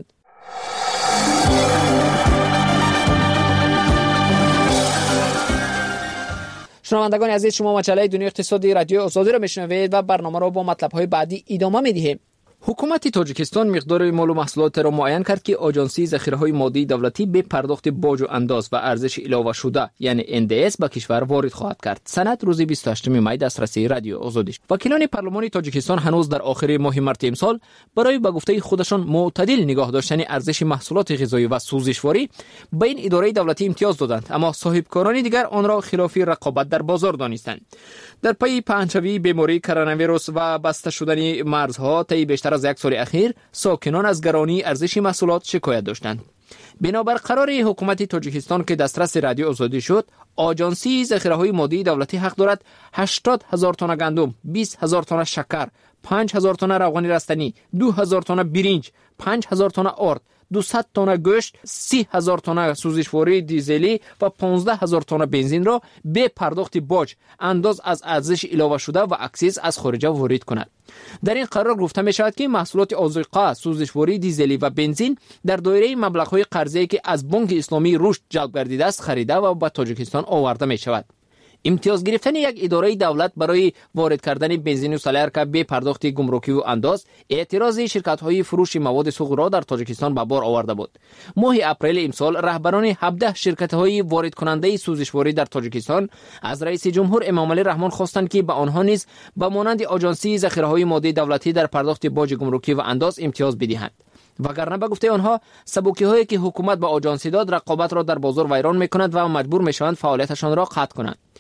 شنوندگان عزیز، شما مجله دنیای اقتصادی رادیو آزادی را میشنوید و برنامه را با مطلب‌های بعدی ادامه می‌دهیم. حکومت تاجیکستان مقدار مال و محصولات را معین کرد که آژانسی ذخیره‌های مادی دولتی به پرداخت باج و انداز و ارزش علاوه شده یعنی ان دی اس به کشور وارد خواهد کرد. سند روز بیست و هشتم می دسترسی رادیو آزادی. وکیلان پارلمان تاجیکستان هنوز در آخر ماه مارس امسال برای به گفته خودشان معتدل نگاه داشتن ارزش محصولات غذایی و سوزشواری به این اداره دولتی امتیاز دادند، اما صاحبکاران دیگر آن را خلاف رقابت در بازار دانستند. در پی پهنچوی بیماری کرونا ویروس و بسته شدن مرزها طی بیشتر از یک سال اخیر ساکنان از گرانی ارزش محصولات شکایت داشتند. بنابر قرار حکومت تاجیکستان که دسترس رادیو آزادی شد، آژانسی ذخیره‌های مادی دولتی حق دارد هشتاد هزار تن گندم، بیست هزار تن شکر، پنج هزار تن روغن رستنی، دو هزار تن برنج، پنج هزار تن آرد، دویست تن گوشت، سی هزار تن سوزشواری دیزلی و پانزده هزار تن بنزین را به پرداخت باج انداز از ارزش علاوه شده و اکسیز از خارج وارد کند. در این قرار گفته می شود که محصولات آذوقه، سوزشواری دیزلی و بنزین در دایره مبلغ‌های قرضه‌ای که از بانک اسلامی رشد جلب گردیده است خریده و به تاجیکستان آورده می شود. امتیاز گرفتن یک اداره دولت برای وارد کردن بنزین و سولر که به پرداخت گمرکی و انداز اعتراض شرکت‌های فروش مواد سوخت را در تاجیکستان به بار آورده بود. ماه اپریل امسال رهبران هفده شرکت‌های وارد کننده سوزشواری در تاجیکستان از رئیس جمهور امامعلی رحمان خواستند که به آنها نیز به مانند آژانسی ذخیره‌های مادی دولتی در پرداخت باج گمرکی و انداز امتیاز بدهند. وگرنه به گفته آنها سبوکی‌هایی که حکومت به آژانسی داد رقابت را در بازار ویران می‌کند و مجبور می‌شوند فعالیتشان را قطع کنند.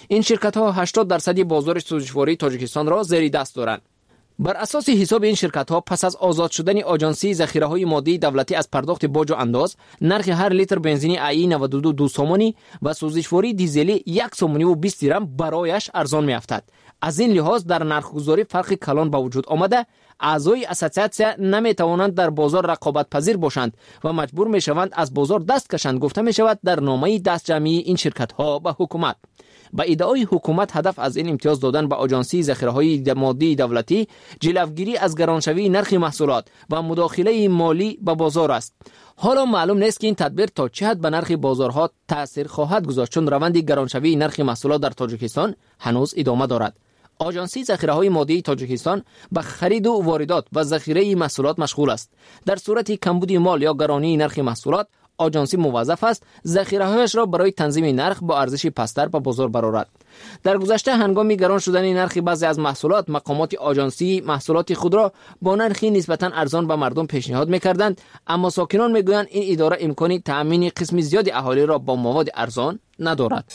این شرکت‌ها هشتاد درصدی بازار سوزشواری تاجیکستان را زیر دست دارند. بر اساس حساب این شرکت‌ها پس از آزاد شدن آژانسی ذخیره‌های مادی دولتی از پرداخت باج و انداز، نرخ هر لیتر بنزین ای نود و دو دو سومانی و سوزشواری دیزلی یک سومانی و بیست درم برایش ارزان می‌افتد. از این لحاظ در نرخ‌گذاری فرق کلان به وجود آمده، اعضای اسوسیاسیون نمی‌توانند در بازار رقابت پذیر باشند و مجبور می‌شوند از بازار دست کشند، گفته می‌شود در نامه دستجمعی این شرکت‌ها به حکومت. با ادعای حکومت هدف از این امتیاز دادن به آژانسی ذخیره‌های مادی دولتی جلوگیری از گرانشوی نرخ محصولات و مداخله مالی به بازار است. حالا معلوم نیست که این تدبیر تا چه حد به نرخ بازارها تاثیر خواهد گذاشت، چون روند گرانشوی نرخ محصولات در تاجیکستان هنوز ادامه دارد. آژانسی ذخیره‌های مادی تاجیکستان به خرید و واردات و ذخیره محصولات مشغول است. در صورت کمبود مال یا گرانی نرخ محصولات، آژانسی موظف است ذخیره‌هایش را برای تنظیم نرخ با ارزش پست‌تر به بازار برآورد. در گذشته هنگام گران شدن نرخ بعضی از محصولات، مقامات آژانسی محصولات خود را با نرخی نسبتاً ارزان به مردم پیشنهاد می‌کردند، اما ساکنان می‌گویند این اداره امکانی تأمین قسم زیادی اهالی را با مواد ارزان ندارد.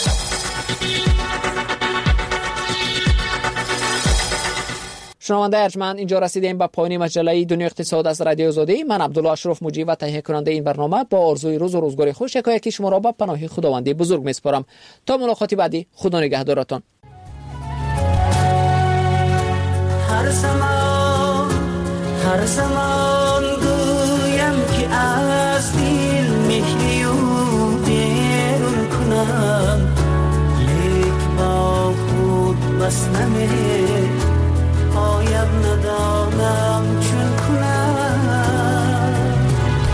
شنونده ارجمند، اینجا رسیدیم به پایان مجله دنیا اقتصاد از رادیو آزادی. من عبدالله اشرف مجری و تهیه کننده این برنامه با آرزوی روز و روزگار خوش یکایک شما را به پناه خداوند بزرگ میسپارم. تا ملاقات بعدی، خدا نگهدارتان. هر زمان هر زمان گویم که از دل مهری و بیرون کنم، لیک با خود بس نمیره پایم ندانم چون کنم.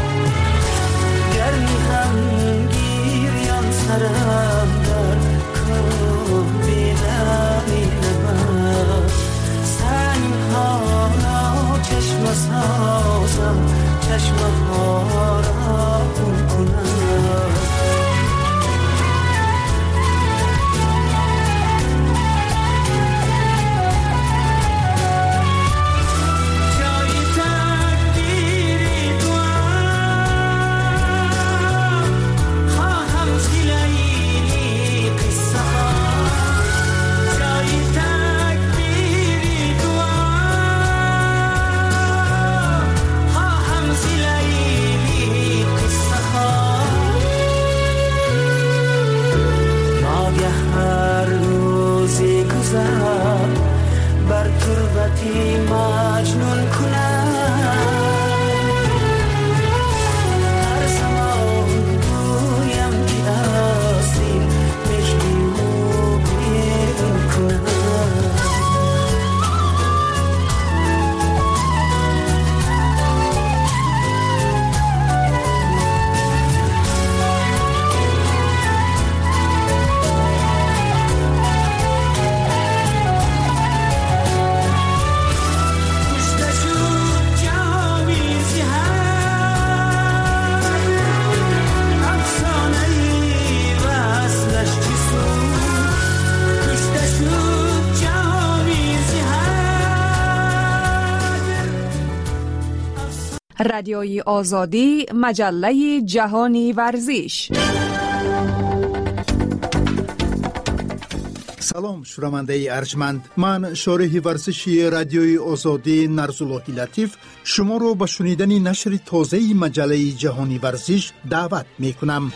گرمی هم گیریان سرم در کن بیدمی نمد، سنگ ها را چشم سازم، چشم ها را خون کنم. بر تربتی مجنون کنم. هر زمان گویم که از دل مهری و بیرون کنم. رادیوی آزادی، مجله جهانی ورزش. سلام شنونده ارجمند، من شارح ورزشی رادیوی آزادی نرزاللهی لطیف شما رو به شنیدن نشر تازه مجله جهانی ورزش دعوت می کنم.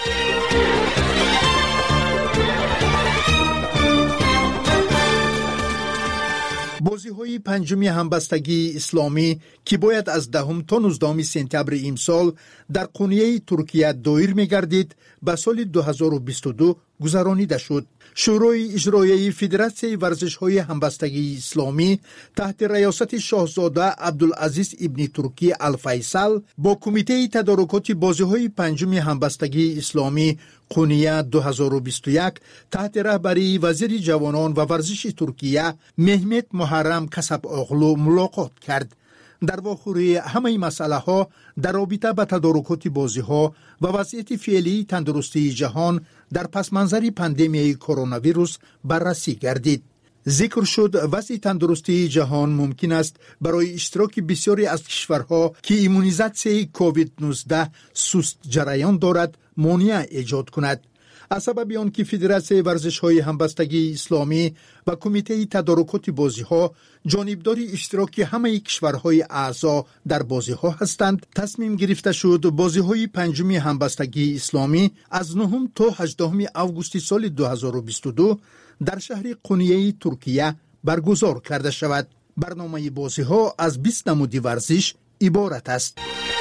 بازی‌های پنجمی همبستگی اسلامی که باید از دهم تا نوزدهم سپتامبر امسال در قونیه ترکیه دایر می‌گردید به سال دو هزار و بیست و دو گذرانیده شد. شورای اجرایی فدراسیون ورزش‌های همبستگی اسلامی تحت ریاست شاهزاده عبدالعزیز ابن ترکی الفیصل با کمیته تدارکات بازی‌های پنجم همبستگی اسلامی قونیه دو هزار و بیست و یک تحت رهبری وزیر جوانان و ورزش ترکیه مهمت محرم کسب اغلو ملاقات کرد. در واخوری همه مسئله ها در رابطه با تدارکات بازی ها و وضعیت فعلی تندرستی جهان در پس منظر پاندمیای کرونا ویروس بررسی گردید. ذکر شد وضع تندرستی جهان ممکن است برای اشتراک بسیاری از کشورها که ایمونیزاسیون کووید نوزده سست جریان دارد مانع ایجاد کند. از سبب آنکه فدراسیون ورزش‌های همبستگی اسلامی و کمیته تدارکات بازی‌ها جانبداری اشتراک همه کشورهای اعضا در بازی‌ها هستند، تصمیم گرفته شد بازی‌های پنجم همبستگی اسلامی از نهم تا هجدهم آگوست سال دو هزار و بیست و دو در شهر قونیه ترکیه برگزار کرده شود. برنامه بازی‌ها از بیست نمود ورزش عبارت است.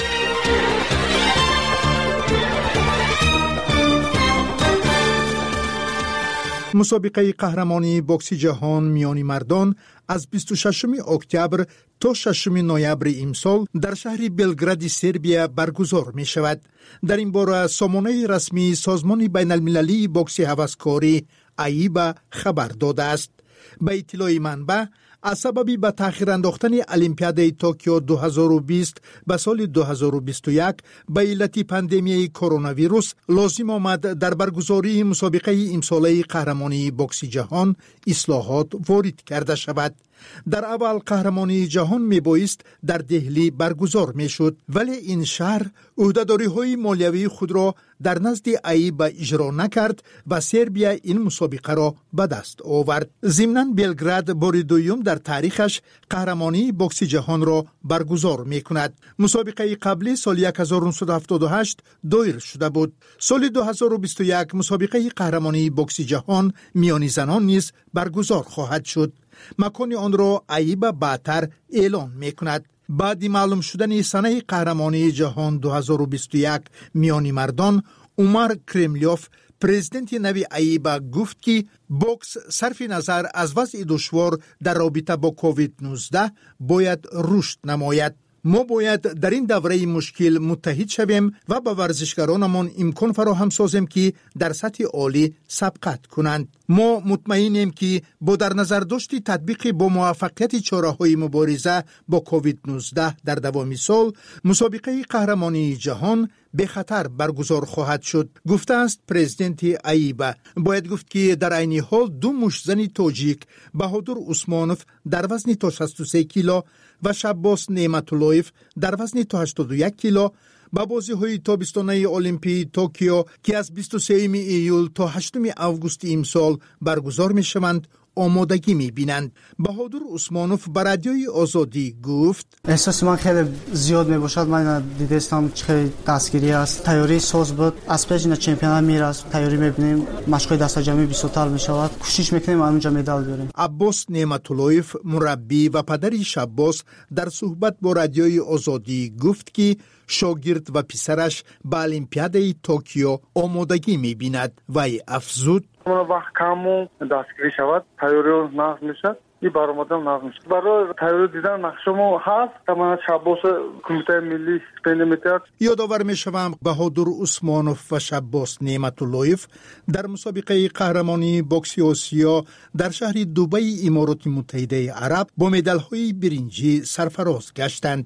مسابقه قهرمانی بوکس جهان میان مردان از بیست و ششم اکتبر تا ششم نوامبر امسال در شهر بلگراد سربیا برگزار می شود. در این باره سامانه رسمی سازمان بین المللی بوکس هوسکاری ایبا خبر داده است. به اطلاع منبع، از سبب به تأخیر انداختن المپیاد توکیو دو هزار و بیست به سال دو هزار و بیست و یک به علت پاندمی کرونا ویروس لازم آمد در برگزاری مسابقه امساله قهرمانی بوکس جهان اصلاحات وارد کرده شود. در اول قهرمانی جهان می بایست در دهلی برگزار می شد، ولی این شهر عهده‌داری های مالیوی خود را در نزد ایبا اجرا نکرد و سربیا این مسابقه را به دست آورد. ضمناً بلگراد بار دوم در تاریخش قهرمانی بوکس جهان را برگزار می کند. مسابقه قبلی سال هزار و نهصد و هفتاد و هشت دایر شده بود. سال دو هزار و بیست و یک مسابقه قهرمانی بوکس جهان میان زنان نیز برگزار خواهد شد. مکان آن را ایبا بعدتر اعلان می کند. بعد معلوم شدن سنه قهرمانی جهان دو هزار و بیست و یک میان مردان، عمر کرملیوف پرزیدنت نوی ایبا گفت که بوکس صرف نظر از وضع دشوار در رابطه با کووید نوزده باید رشد نماید. ما باید در این دوره مشکل متحد شویم و به ورزشکارانمان امکان فراهم سازیم که در سطح عالی سبقت کنند. ما مطمئنیم که با در نظر داشت تطبیق با موفقیت چاره‌های مبارزه با کووید نوزده در دوام سال، مسابقه قهرمانی جهان به خطر برگزار خواهد شد، گفته است پرزیدنت ایبا. باید گفت که در عین حال دو مشزن تاجیک بهادر عثمانوف در وزن تا شصت و سه کیلو و شباس نعمت‌اللهیف در وزن تا هشتاد و یک کیلو با بازی‌های تابستانه المپی توکیو که از بیست و سوم ایول تا هشتم آگوست امسال برگزار می‌شوند آمادگی می‌بینند. بهادر عثمانوف به رادیوی آزادی گفت: احساس من خیلی زیاد می‌باشد. من دیدستم خیلی دستگیری است. تیاری ساز بود. از پیش نه چمپیونات میراست. تیاری می‌بینیم. مشق‌های دست جمعی بیست تا می‌شود. کوشش می‌کنیم اونجا مدال بیاریم. عباس نعمت‌اللهیف مربی و پدر شباس در صحبت با رادیوی آزادی گفت که شاگرد و پسرش به المپیاد توکیو آمادگی می‌بیند و افزود: وقت کمو دستگیری شود، تیاری نقض میشد، این برآمدن نقض میشد. برای تیاری دیدن نقشمو هست. تمام شباس کمیته ملی اسپندمیتر. یادآور میشوم بهادر عثمانوف و شباس نعمت‌اللهیف در مسابقه قهرمانی بوکس آسیا در شهر دبی امارات متحده عرب با مدال‌های برنجی سرفراز گشتند.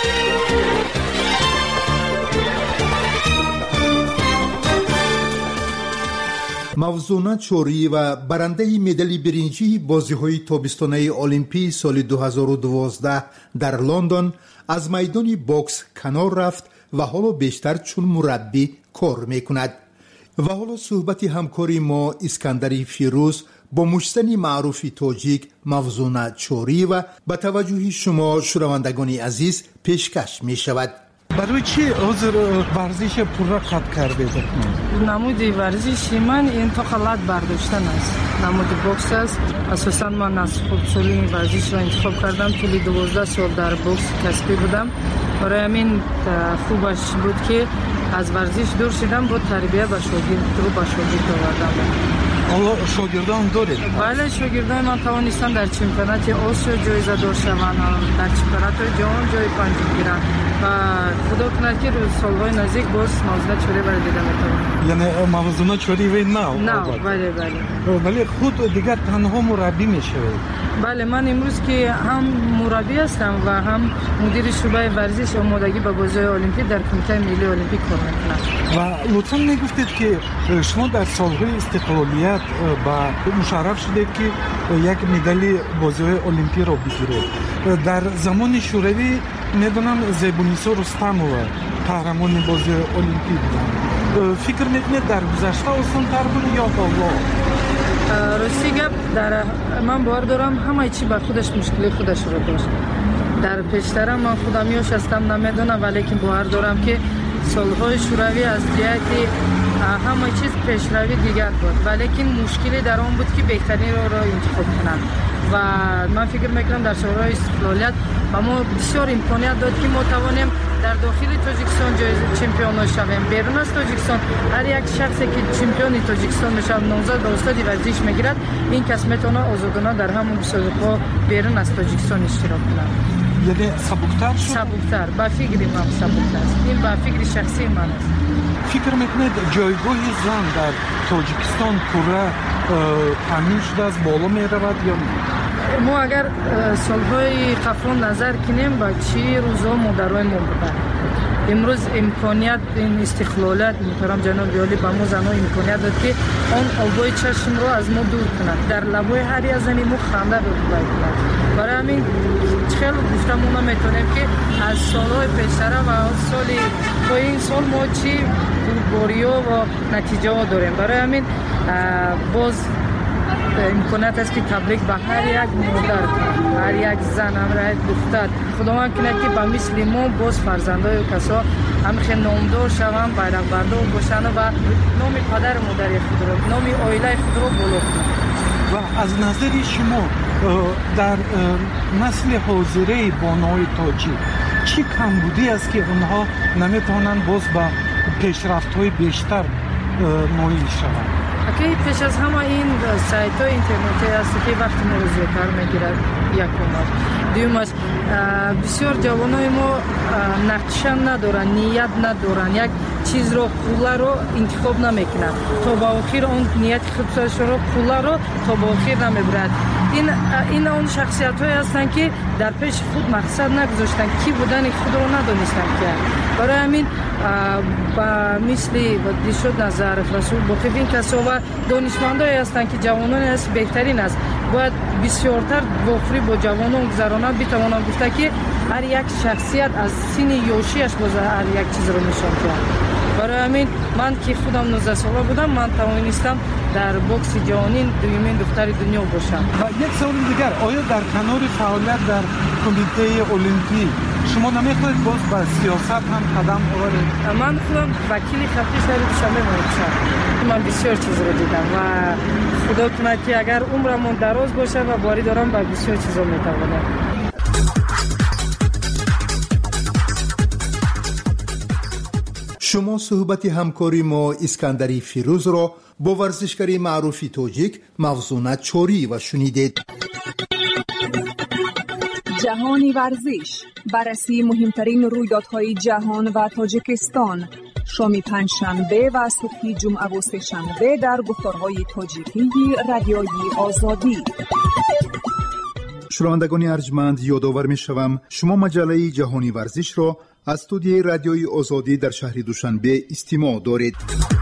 موزونا چوری و برنده مدال برنجی بازی‌های تابستانه المپی سال دو هزار و دوازده در لندن از میدان بوکس کنار رفت و حالا بیشتر چون مربی کار میکند. و حالا صحبت همکاری ما اسکندر فیروز با مشتنی معروف تاجیک موزونا چوری و به توجه شما شنوندگان عزیز پیشکش می شود. برای چی حضور ورزش پورا قطع کرده بود؟ نمود ورزش من انتقالات برداشتن است. نمود بوکس است. اساساً من از خود سالی ورزش را انتخاب کردم. طول دوازده سال در بوکس کسبی بودم. برای همین خوبش بود که از ورزش دور شدم، با تربیت و شاگرد رو با شاگرد آوردم. حالا شاگردان دارید؟ بله، شاگردان من توانستم در چمپیونات آسیا جایزه دار شوند، در چمپیونات جهان جای پنجم گیرند و خدا کنه که روز سالهای نزدیک باز موزونا چوری برای دیده میتونم. یعنی موزونا چوری وی نه؟ نه، بله بله. ولی خود دیگر تنها مربی میشه؟ بله، من امروز که هم مربی هستم و هم مدیر شعبه ورزش آمادگی به بازی‌های المپیک در کمیته ملی المپیک کار میکنم. و لطفاً میگفتید که شما در سالهای استقلالیت با مشرف شدید که یک مدال بازی‌های المپیک را بگیرید. در زمان شوروی میدونم زیبونیسا رستمова قهرمان بازی المپیک بودن. فکر میکنید در گذشته آسان‌تر بود یا حالا؟ راستی گپ در من باور دارم همه چی با خودش مشکل خودش رو داشت. در پیشتر من خودم یوش هستم نمیدونم، ولی که باور دارم که صلح‌های شوروی از جهتی همه چیز پیشروی دیگر بود، ولی که مشکلی در آن بود که بهترین رو را انتخاب کنند و من فکر میکنم در شورای استقلالیت و ما بسیار امکانیت داد که ما توانیم در داخل تاجیکستان جایزه چمپیون شویم. بیرون از تاجیکستان هر یک شخصی که چمپیون تاجیکستان میشه نامزد به استاد ورزش میگیرد، این کس میتونه آزادانه در همون مسابقه بیرون از تاجیکستان اشتراک کنه. یعنی سبکتر شد؟ سبکتر، با فکر من سبکتر است. این با فکر شخصی من است. فکر میکنید جایگاه زن در تاجیکستان پورا تامین شده است، بالا میرود یا نه؟ ما اگر سالهای قبل نظر کنیم با چی روزا مادرای ما بودن، امروز امکانیت این استقلالات محترم جناب عالی با ما زنها امکانیت داد که آن آبای چشم رو از ما دور کنند، در لبای هر یک زنی ما خنده بگوید. برای همین خیلی گفتم ما میتونیم که از سالهای پیشتر و سالی تا این سال ما چی بوریا و نتیجه ها داریم. برای همین باز امکانات است که تبریک به هر یک مادر، هر یک زن، هر یک دختر خداوند کنه که به مثل ما باز فرزندای کسا همخه نامدار شوند، بیرق بردار باشند و نام پدر مادر خود را، نام عائله خود را بالا کنند. و از نظر شما در نسل حاضره بانوی تاجیک چی کمبودی است که اونها نمیتونن باز با پیشرفت‌های بیشتر نایل شوند؟ اکی پیش از همه این سایت های اینترنتی است که وقتی ما رو زیادتر میگیرد. یک اومد دویمش بسیار جوانای ما نقشه ندارن، نیت ندارن، یک چیز رو پولا رو انتخاب نمیکنن تا با آخر اون نیت خودش رو پولا رو تا با آخر نمیبرد. این این اون شخصیت های هستن که در پیش خود مقصد نگذاشتن، کی بودن خود رو ندانستن که برای همین با مثلی و دیشود نظر رسول باقی این کسا و دانشمندایی هستند که جوانان است بهترین است، باید بسیارتر واخری با جوانان گذرانند. بتوانم گفته که هر یک شخصیت از سن یوشیش باز هر یک چیز رو نشان کرد. برای همین من که خودم نوزده ساله بودم من توانستم در بوکس جهانی دومین دختر دنیا باشم. و یک سوال دیگر، آیا در کنار فعالیت در کمیته المپیک شما نمیخواهید باز به سیاست هم قدم ببرید؟ من خودم وکیل خطی شهر دوشنبه باشم. من بسیار چیز رو دیدم و خدا کنه که اگر عمرمون دراز باشه و باری دارم به بسیار چیزا میتوانم. شما صحبت همکاری ما اسکندری فیروز را با ورزشکاری معروفی تاجیک موزونه چوری و شنیدید. جهانی ورزش، بررسی مهمترین رویدادهای جهان و تاجیکستان، شام پنجشنبه و صبح جمعه و سه‌شنبه در گفتارهای تاجیکی رادیوی آزادی. شنوندگان ارجمند، یادآور می‌شوم شما مجله جهانی ورزش را از استودیوی رادیوی آزادی در شهر دوشنبه استماع دارید.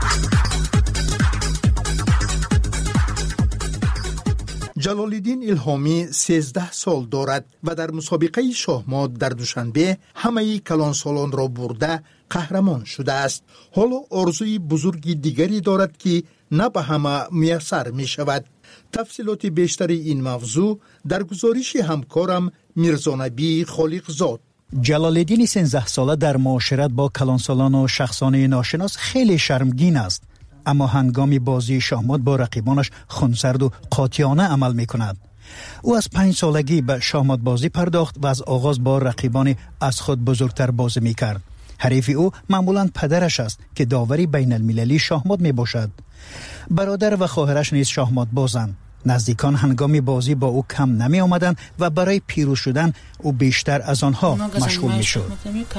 جلال‌الدین الهامی سیزده سال دارد و در مسابقه شاهمات در دوشنبه همه کلان سالان را برده قهرمان شده است. حالا آرزوی بزرگی دیگری دارد که نه به همه میسر می شود. تفصیلات بیشتر این موضوع در گزارش همکارم میرزانبی خالقزاد. جلال‌الدین سیزده ساله در معاشرت با کلانسالان و شخصان ناشناس خیلی شرمگین است، اما هنگام بازی شاهمات با رقیبانش خونسرد و قاطعانه عمل می کند. او از پنج سالگی به شاهمات بازی پرداخت و از آغاز با رقیبان از خود بزرگتر بازی می کرد. حریف او معمولاً پدرش است که داوری بین المللی شاهمات می باشد. برادر و خواهرش نیز شاهمات بازند. نزدیکان هنگام بازی با او کم نمی آمدند و برای پیروز شدن او بیشتر از آنها مشغول می شد.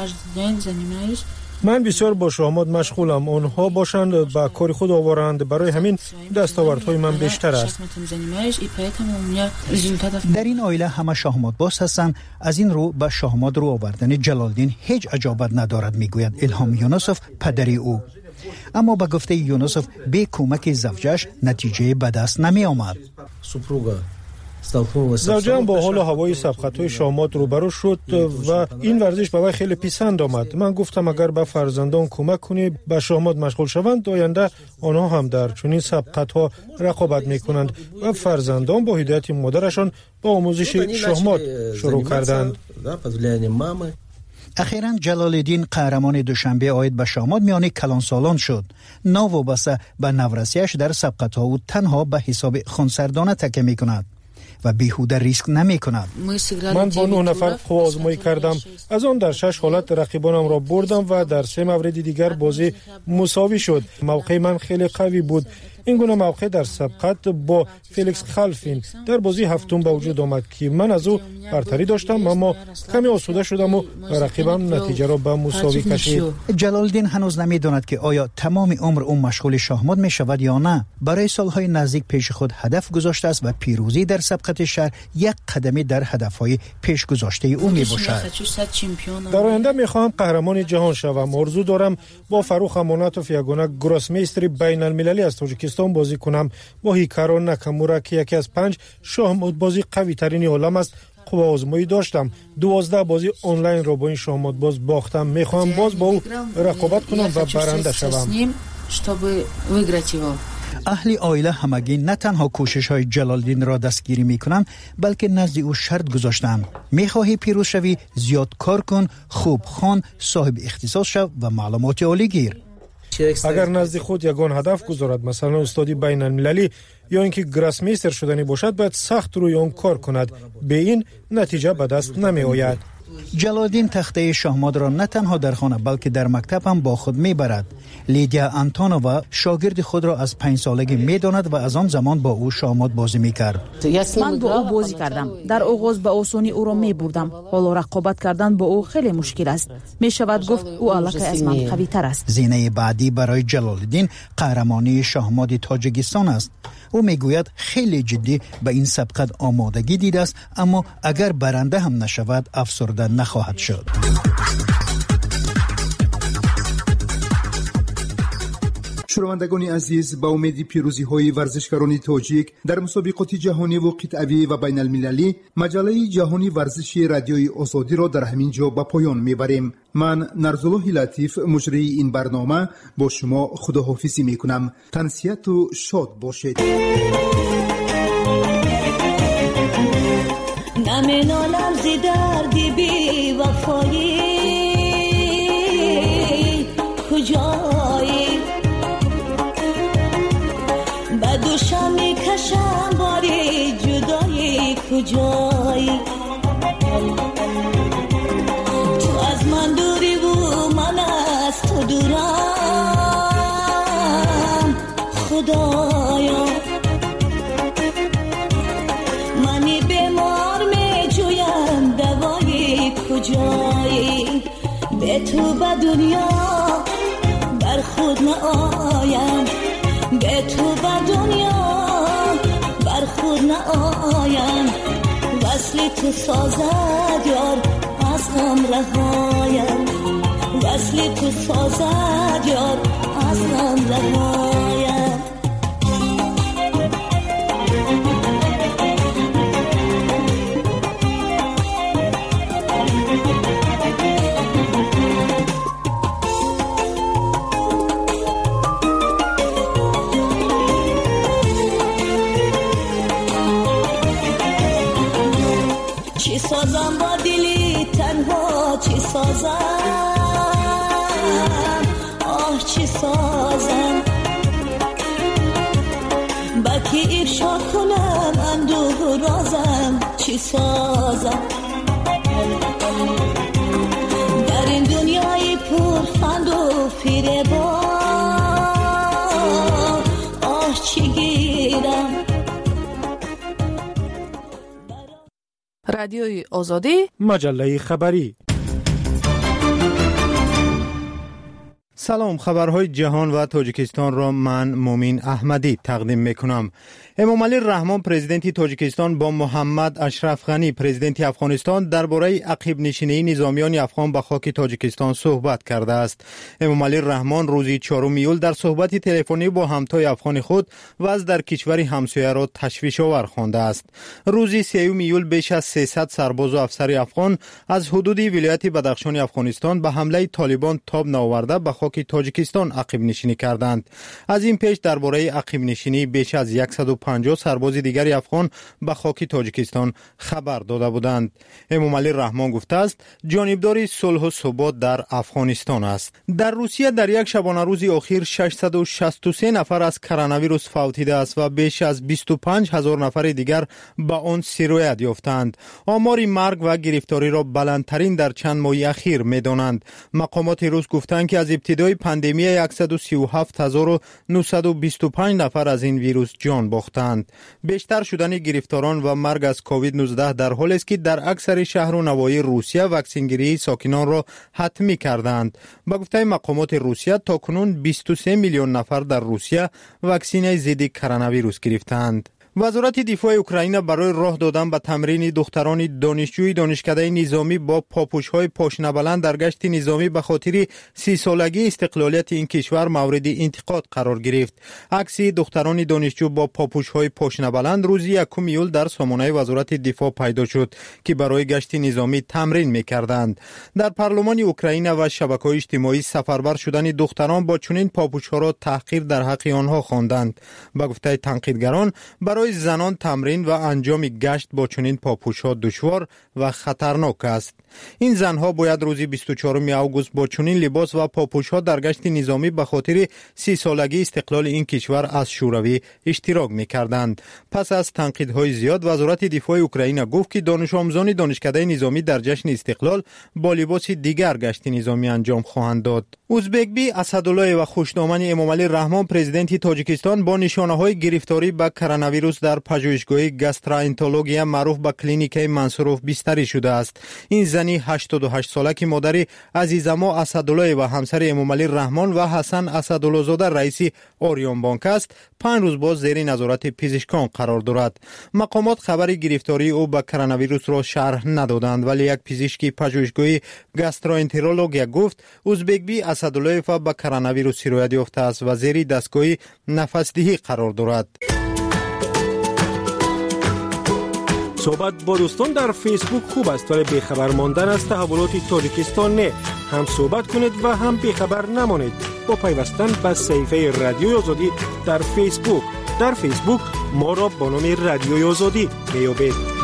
من بسیار با شاهمات مشغولم. آنها باشند با کار خود آورند، برای همین دستاوردهای من بیشتر است. در این عائله همه شاهمات باز هستند. از این رو به شاهمات رو آوردن جلال‌الدین هیچ عجابت ندارد، میگوید الهام یونسوف پدری او. اما با گفته یونسوف به کمک زوجش نتیجه به دست نمی آمد. زوجم با حال و هوای سبقت‌های شامات روبرو شد و این ورزش برای خیلی پسند آمد. من گفتم اگر به فرزندان کمک کنی به شامات مشغول شوند، آینده آنها هم در چنین سبقت‌ها رقابت می‌کنند و فرزندان با هدایت مادرشان با آموزش شامات شروع کردند. اخیراً جلال الدین قهرمان دوشنبه عاید به شامات میان کلانسالان شد. ناوابسته به نورسیش در سبقت‌ها او تنها به حساب خونسردانه تکیه می‌کند و بیهوده ریسک نمی‌کند. من با نه نفر قوا آزمایی کردم. از آن در شش حالت رقیبانم را بردم و در سه مورد دیگر بازی مساوی شد. موقع من خیلی قوی بود. این گونه موقع در سبقت با فیلیکس خلفین در بازی هفتم به وجود آمد که من از او برتری داشتم، اما کمی آسوده شدم و رقیبم نتیجه را به مساوی کشید. جلال الدین هنوز نمی‌داند که آیا تمام عمر او مشغول شاهمات می‌شود یا نه. برای سالهای نزدیک پیش خود هدف گذاشته است و پیروزی در سبقت شهر یک قدمی در هدفهای پیش گذاشته او میباشد. در آینده می‌خواهم قهرمان جهان شوم. آرزو دارم با فروخ اماناتوف یگانه گراسمیستر بین المللی از تاجیکستان بازی کنم. با هیکارو ناکامورا که یکی از پنج شاهمات بازی قوی ترین عالم است قوا آزمایی داشتم. دوازده بازی آنلاین را با این شاهمات باز باختم. میخوام باز با او رقابت کنم و برنده شوم. اهل عائله همگی نه تنها کوشش های جلال الدین را دستگیری می کنند، بلکه نزد او شرط گذاشتند: میخواهی پیروز شوی، زیاد کار کن، خوب خوان، صاحب اختصاص شو و معلومات عالی گیر. اگر نزد خود یگان هدف گذارد، مثلا استادی بین المللی یا اینکه گراسمیستر شدنی باشد، باید سخت روی آن کار کند. به این نتیجه به دست نمی آید. جلال الدین تخته شاهمات را نه تنها در خانه بلکه در مکتب هم با خود میبرد. لیدیا آنتونووا شاگرد خود را از پنج سالگی میداند و از آن زمان با او شاهمات بازی میکرد. من با او بازی کردم. در آغاز به آسانی او را میبردم. حالا رقابت کردن با او خیلی مشکل است. میشود گفت او الکی از من قوی تر است. زینه بعدی برای جلال الدین قهرمانی شاهمات تاجیکستان است. او میگوید خیلی جدی به این سبقت آمادگی دیده است، اما اگر برنده هم نشود افسرده نخواهد شد. شنوندگان عزیز، با امید پیروزی های ورزشکاران تاجیک در مسابقات جهانی و قطعی و بین المللی، مجله جهانی ورزش رادیوی آزادی را در همین جا به پایان میبریم. من نرزالله لطیف مجری این برنامه با شما خداحافظی میکنم. تنسیت و شاد باشید. نمینالم زی دردی بی وفایی، کجایی به دوشم میکشم باری جدایی، کجایی تو از من دوری و من از تو دورم، خدایا منی بیمار میجویم دوایی، کجایی به تو به دنیا بر خود نآیم، به تو به دنیا بر خود نآیم، وصل تو سازد یار از غم رهایم، وصل تو سازد یار از غم رهایم. چی سازم با دلی تنها، چی سازم آه چی سازم، با کی افشا کنم اندوه رازم، چی سازم در این دنیای پر خند و فریبا، آه چی گیرم. رادیوی آزادی، مجله خبری. سلام، خبرهای جهان و تاجیکستان را من مومین احمدی تقدیم میکنم. امامعلی رحمان پرزیدنت تاجیکستان با محمد اشرف غنی پرزیدنت افغانستان درباره عقب نشینی نظامیان افغان به خاک تاجیکستان صحبت کرده است. امامعلی رحمان روز چهارم ایول در صحبت تلفنی با همتای افغان خود وضع در کشور همسایه را تشویش آور خوانده است. روز سوم ایول بیش از سیصد سرباز و افسر افغان از حدود ولایت بدخشان افغانستان به حمله طالبان تاب نآورده به خاک تاجیکستان عقب نشینی کردند. از این پیش درباره عقب نشینی بیش از صد و پنجاه سرباز دیگر افغان به خاک تاجیکستان خبر داده بودند. امامعلی رحمان گفته است جانبدار صلح و ثبات در افغانستان است. در روسیه در یک شبانه روز اخیر ششصد و شصت و سه نفر از کرونا ویروس فوتیده است و بیش از بیست و پنج هزار نفر دیگر به آن سرایت یافتند. آمار مرگ و گرفتاری را بلندترین در چند ماه اخیر می‌دانند. مقامات روس گفتند که از ابتدای پاندمی صد و سی و هفت هزار و نهصد و بیست و پنج نفر از این ویروس جان باختند. بیشتر شدن گرفتاران و مرگ از کووید نوزده در حالی است که در اکثر شهر و نواحی روسیه واکسینگیری ساکنان را حتمی کردند. با گفته مقامات روسیه تاکنون بیست و سه میلیون نفر در روسیه واکسین ضد کرونا ویروس گرفتند. وزارت دفاع اوکراین برای راه دادن به تمرین دختران دانشجوی دانشکده نظامی با پاپوش‌های پاشنه بلند در گشت نظامی به خاطر سی سالگی استقلالیت این کشور مورد انتقاد قرار گرفت. عکس دختران دانشجو با پاپوش‌های پاشنه بلند روز یکم ایول در سامانه وزارت دفاع پیدا شد که برای گشت نظامی تمرین می‌کردند. در پارلمان اوکراین و شبکه‌های اجتماعی سفربر شدن دختران با چنین پاپوش‌ها را تحقیر در حق آنها خواندند. با گفته تنقیدگران برای زنان تمرین و انجام گشت با چنین پاپوش‌ها دشوار و خطرناک است. این زنها باید روز بیست و چهارم اوگوست با چنین لباس و پاپوش‌ها در گشت نظامی به خاطر سی سالگی استقلال این کشور از شوروی اشتراک می‌کردند. پس از تنقیدهای زیاد وزارت دفاع اوکراین گفت که دانش آموزان دانشکده نظامی در جشن استقلال با لباس دیگر گشت نظامی انجام خواهند داد. ازبکبی اسدالله و خوشنامه امامعلی رحمان پرزیدنت تاجیکستان با نشانه‌های گرفتاری به کرونا ویروس در پژوهشگاه گاستروانترولوژی معروف به کلینیک منصوروف بستری شده است. این زنی هشتاد و هشت ساله که مادر عزیزما اسدالله و همسر امامعلی رحمان و حسن اسدالله زاده رئیس آریان بانک است، پنج روز باز زیر نظارت پزشکان قرار دارد. مقامات خبر گرفتاری او به کرونا ویروس را شرح ندادند، ولی یک پزشک پژوهشگاه گاستروانترولوژی گفت ازبکبی اسدالله به کرونا ویروس سرایت یافته است و زیر دستگاه نفسدهی قرار دارد. صحبت با دوستان در فیسبوک خوب است، ولی بیخبر ماندن از تحولات تاجیکستان نه. هم صحبت کنید و هم بیخبر نمانید با پیوستن به صفحه رادیوی آزادی در فیسبوک. در فیسبوک ما را با نام رادیوی آزادی میابید.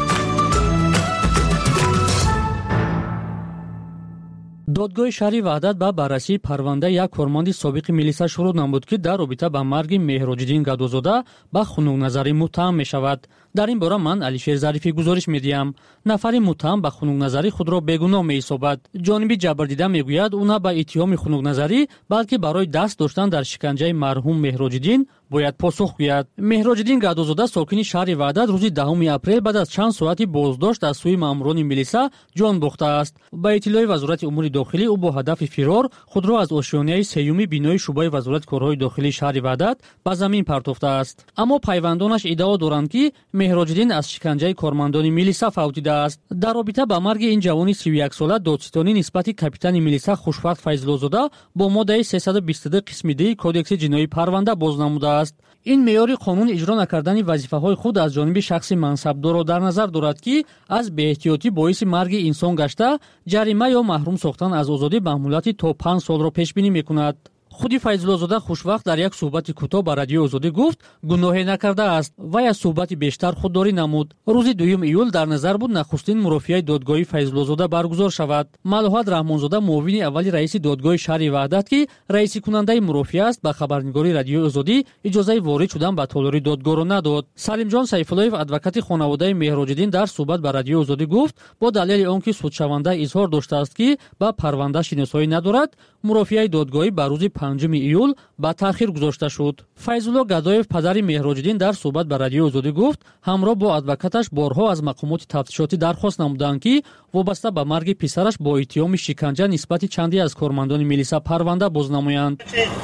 دادگاه شهری وحدت با بررسی پرونده یک کارمند سابق میلیسا شروع نمود که در رابطه با مرگ مهراج‌الدین گدوزاده به خنک‌نظری متهم می شود. در این باره من علیشیر ظریفی گزارش می دهم. نفر متهم به خنک‌نظری خود را بیگناه می حسابد. جانب جبردیده می گوید او نه به اتهام خنک‌نظری بلکه برای دست داشتن در شکنجه مرحوم مهراج‌الدین باید پاسخ گوید. مهراج‌الدین گدوزاده ساکن شهر وحدت روز دهم اپریل بعد از چند ساعتی بازداشت از سوی ماموران میلیسا جان باخته است. با اطلاع وزارت امور داخلی او با هدف فرار خود را از آشیانه سیوم بینای شعبه وزارت کارهای داخلی شهر وحدت به زمین پرتافته است. اما پیوندانش ادعا دارند که مهراج‌الدین از شکنجه کارمندان میلیسا فوتیده است. در رابطه با مرگ این جوان سی و یک ساله دادستانی نسبت کاپیتان میلیسا خوشوقت فیض‌الله‌زاده با ماده سیصد و بیست و دو قسم دی کدکس جنایی پرونده بازنموده است. این معیار قانون اجرا نکردن وظیفه‌های خود از جانب شخص منصبدار را در نظر دارد که از بی‌احتیاطی باعث مرگ انسان گشته جریمه یا محروم ساختن از آزادی به مهلت تا پنج سال را پیش بینی می‌کند. خودی فیض‌الله‌زاده خوشوقت در یک صحبت کوتاه با رادیو آزادی گفت گناهی نکرده است و از صحبت بیشتر خودداری نمود. روز دوم ایول در نظر بود نخستین مرافعه دادگاهی فیض‌الله‌زاده برگزار شود. ملوحت رحمانزاده معاون اول رئیس دادگاه شهر وحدت که رئیس کننده مرافعه است به خبرنگاری رادیو آزادی اجازه وارد شدن به تالاری دادگاه را نداد. سلیم جان سیف‌الله ادوکات خانواده مهراج‌الدین در صحبت با رادیو آزادی گفت با دلیل آنکه سودشونده اظهار داشته است که با پرونده شناسایی ندارد мурофиаи додгоҳӣ ба рӯзи панҷуми июл ба таъхир гузошта шуд. Файзулло Гадоев, падари Меҳроҷиддин, дар суҳбат ба Радиои Озодӣ гуфт, ҳамроҳ бо адвокаташ борҳо аз мақомоти тафтишотӣ дархост намуданд, ки вобаста ба марги писараш бо иттиҳоми шиканҷа нисбати чанде аз кормандони милиса парванда боз намоянд.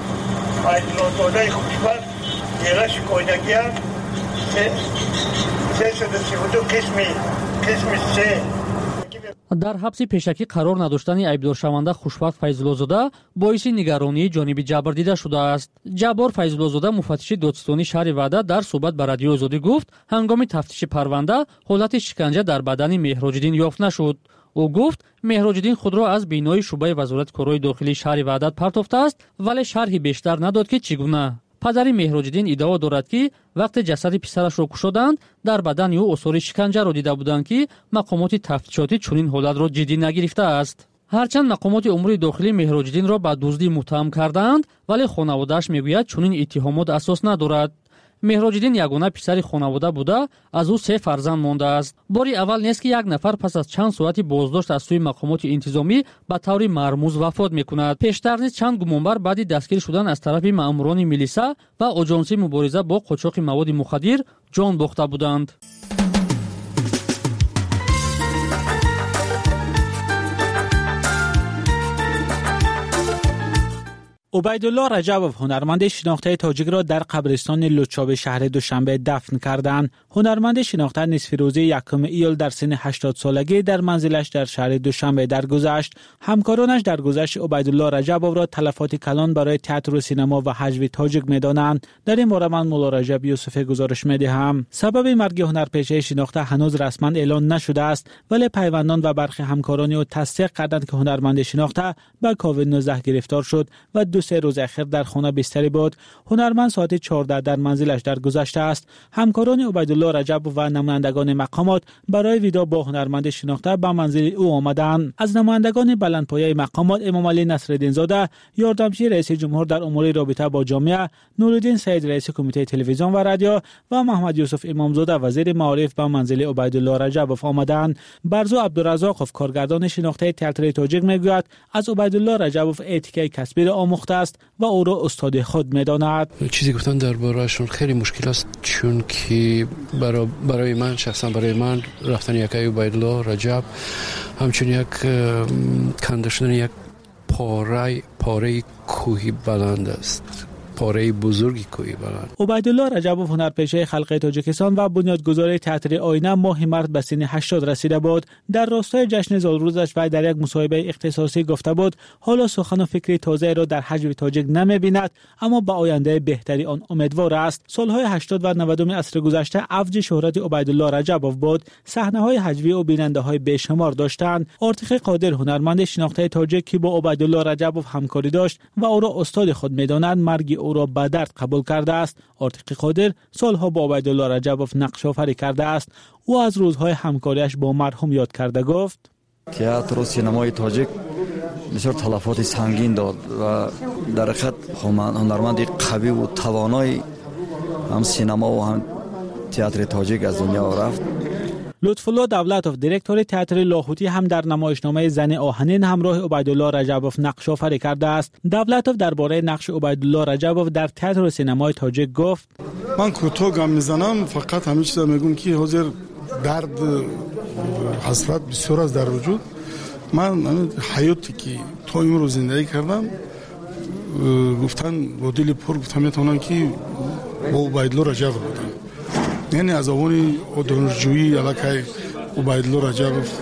дар ҳабси пешакӣ қарор надоштани айбдоршаванда Хушбахт Файзуллозода боиси нигаронии ҷониби ҷабрдида шудааст. Ҷаббор Файзуллозода, муфаттиши додситони шаҳри Ваҳдат, дар суҳбат ба Радиои Озодӣ гуфт, ҳангоми тафтиши парванда ҳолати шиканҷа дар бадани Меҳроҷиддин ёфт нашуд. ӯ гуфт, Меҳроҷиддин худро аз бинои шуъбаи Вазорати корҳои дохилии шаҳри Ваҳдат партофтааст, вале шарҳи бештар надод, ки чӣ гуна. падари Меҳроҷиддин иддао дорад, ки вақте ҷасади писарашро кушоданд, дар бадани ӯ осори шиканҷаро дида буданд, ки мақомоти тафтишотӣ чунин ҳолатро ҷиддӣ нагирифтааст. ҳарчанд мақомоти умури дохилии Меҳроҷиддинро ба дуздӣ муттаҳам кардаанд, вале хонаводааш мегӯяд, чунин иттиҳомот асос надорад. Меҳроҷиддин ягона писари хонавода буда, аз ӯ се фарзанд мондааст. Бори аввал нест, ки як нафар пас аз чанд соати боздошт аз сӯи мақомоти интизомӣ ба таври мармуз вафот мекунад. Пештар низ чанд гумонбар баъди дастгир шудан аз тарафи маъмурони милиса ва оҷонсии мубориза бо қочоқи маводи мухаддир ҷон бохта буданд. عبیدالله رجبوف، هنرمند شناخته تاجیک را در قبرستان لوچاب شهر دوشنبه دفن کردند. هنرمند شناخته نصف روزه یکم ایول در سن هشتاد سالگی در منزلش در شهر دوشنبه درگذشت. همکارانش درگذشت عبیدالله رجبوف را تلفات کلان برای تئاتر و سینما و حجو تاجیک می‌دانند. در این باره من مولا رجب یوسفی گزارش می‌دهم. سبب مرگ هنرپیشه شناخته هنوز رسما اعلان نشده است، ولی پیوندان و برخی همکاران او تصدیق کردند که هنرمند شناخته به کووید نوزده گرفتار شد و دو سه روز اخیر در خانه بستری بود. هنرمند ساعت چهارده در منزلش درگذشته است. همکاران عبیدالله رجب و نمایندگان مقامات برای ویدا با هنرمند شناخته به منزل او آمدند. از نمایندگان بلندپایه مقامات امام علی نصرالدین زاده، یاردمچی رئیس جمهور در امور رابطه با جامعه، نورالدین سید رئیس کمیته تلویزیون و رادیو و محمد یوسف امامزاده وزیر معارف به منزل عبیدالله رجب آمدند. برزو عبدالرزاقов، کارگردان شناخته تئاتر تاجیک میگوید از عبیدالله رجب اتیکه کسبی را آموخته است و او را استاد خود می‌داند. چیزی گفتن درباره‌شون خیلی مشکل است، چون که برای برای من شخصا برای من رفتن یک عبیدالله رجب همچون یک کنده شدن یک پاره پاره کوهی بلند است، پاره بزرگی کوهی بلند. عبیدالله رجبوف، هنرپیشه خلق تاجیکستان و بنیادگذار تئاتر آینه، ماه مارس به سن هشتاد رسیده بود. در راستای جشن زالروزش و در یک مصاحبه اختصاصی گفته بود حالا سخن و فکری تازه را در حجو تاجیک نمی‌بیند، اما به آینده بهتری آن امیدوار است. سالهای هشتاد و نود عصر گذشته اوج شهرت عبیدالله رجبوف بود. صحنه‌های حجوی و بیننده‌های بیشمار داشتند. آرتیق قادر، هنرمند شناخته تاجیک که با عبیدالله رجبوف همکاری داشت و او را استاد خود می‌داند، مرگ او را به درد قبول کرده است. آرتیق قادر سالها با عبیدالله رجبوف نقش آفری کرده است. او از روزهای همکاریش با مرحوم یاد کرده گفت: تئاتر و سینمای تاجیک بسیار تلفات سنگین داد و در حقیقت هنرمند قوی و توانای هم سینما و هم تئاتر تاجیک از دنیا رفت. لطفالله دولتوف، دیرکتور تئاتر لاهوتی، هم در نمایشنامه زن آهنین همراه عبیدالله رجبوف نقش آفری کرده است. دولتوف درباره نقش عبیدالله رجبوف در تئاتر و سینمای تاجیک گفت: من کوتاه گام میزنم، فقط همین چیزا میگم که حاضر درد حسرت بسیار است در وجود. من حیاتی که تا امروز زندگی کردم گفتن با دل پر گفتم میتونم که با عبیدالله رجبوف بودم، یعنی از اون دانشجویی علاقه عبیدالله رجبوف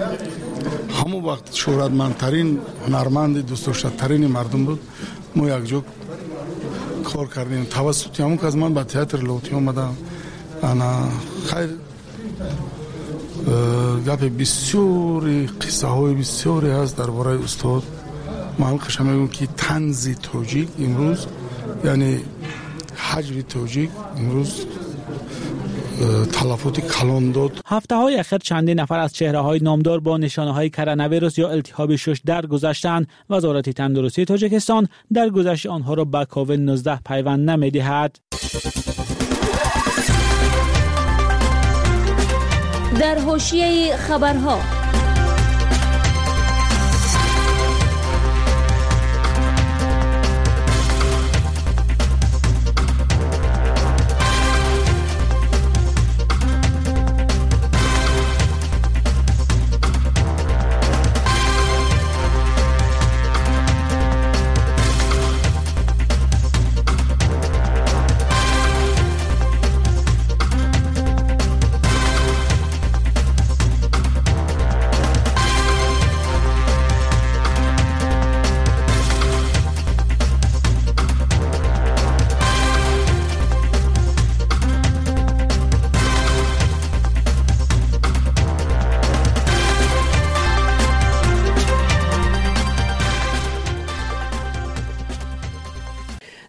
همون وقت شهرتمندترین هنرمند دوست داشتنی مردم بود. ما یک جا کار کردیم توسط همون که از من به تئاتر لاهوتی اومدم. انا خیر گپ بسیاری قصه های بسیاری هست درباره استاد. من خشم میگم که طنز تاجیک امروز، یعنی حجو تاجیک امروز تلفات کلان داد. هفته های اخیر چندین نفر از چهره های نامدار با نشانه های کرونا ویروس یا التهاب شش درگذشتند. وزارت تندرستی تاجیکستان درگذشت آنها را به کووید نوزده پیوند نمی‌دهد. در حاشیه خبرها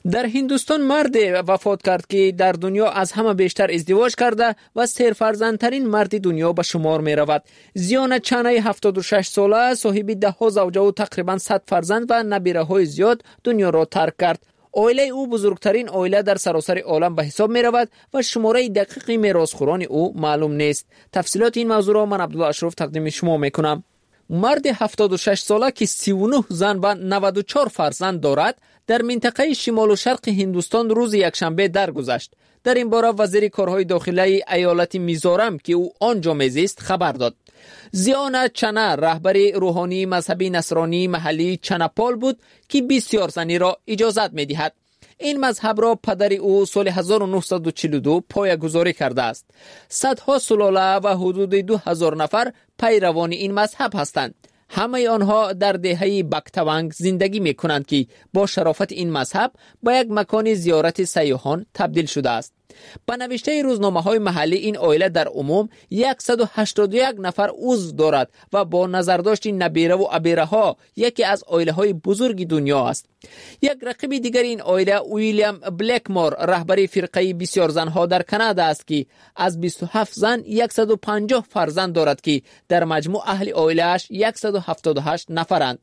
در هندوستان مرد وفات کرد که در دنیا از همه بیشتر ازدواج کرده و سرفرزندترین مرد دنیا به شمار می رود. زیانا چانای هفتاد و شش ساله صاحب ده ها زوجه و تقریبا صد فرزند و نبیره های زیاد دنیا را ترک کرد. عائله او بزرگترین عائله در سراسر عالم به حساب می رود و شماره دقیق میراثخواران او معلوم نیست. تفصیلات این موضوع را من عبدالله اشرف تقدیم شما می کنم. مرد هفتاد و شش ساله که سی و نه زن و نود و چهار فرزند دارد در منطقه شمال و شرق هندوستان روز یکشنبه درگذشت. در این باره وزیر کارهای داخلی ایالت میزورم که او آنجا میزیست خبر داد. زیانا چانا رهبر روحانی مذهبی نصرانی محلی چاناپال بود که بسیار زنی را اجازت می‌دهد. این مذهب را پدر او سال هزار و نهصد و چهل و دو پایه‌گذاری کرده است. صدها سلاله و حدود دو هزار نفر پیروان این مذهب هستند. همه آنها در دهه بکتوانگ زندگی می کنند که با شرافت این مذهب به یک مکان زیارت سیاحان تبدیل شده است. به نوشته روزنامه های محلی این عائله در عموم صد و هشتاد و یک نفر عضو دارد و با نظرداشت نبیره و ابیره ها یکی از عائله های بزرگ دنیا است. یک رقیب دیگر این عائله ویلیام بلکمور رهبر فرقه بسیار زنها در کانادا است که از بیست و هفت زن صد و پنجاه فرزند دارد که در مجموع اهل عائله‌اش صد و هفتاد و هشت نفرند.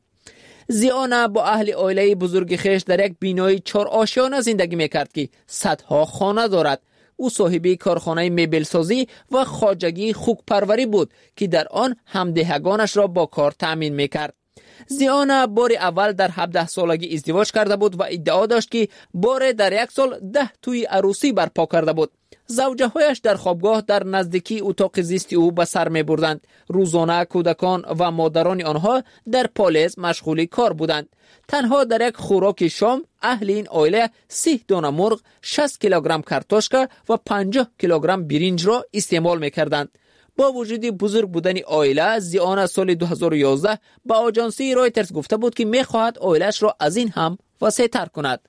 زیانا با اهل عائله بزرگ خیش در یک بینای چهار آشیانه زندگی میکرد که صدها خانه دارد. او صاحب کارخانه میبل سازی و خواجگی خوک پروری بود که در آن همدهگانش را با کار تأمین میکرد. زیانا بار اول در هفده سالگی ازدواج کرده بود و ادعا داشت که بار در یک سال ده توی عروسی برپا کرده بود. زوجه هایش در خوابگاه در نزدیکی اتاق زیست او به سر می بردند. روزانه کودکان و مادران آنها در پالیز مشغول کار بودند. تنها در یک خوراک شام اهل این عائله سی دانه مرغ، شصت کیلوگرم کارتوشکا و پنجاه کیلوگرم برنج را استعمال می کردند. با وجود بزرگ بودن عائله، زیانا سال دو هزار و یازده به آژانسی رایترز گفته بود که می خواهد عائله‌اش را از این هم وسیع‌تر کند.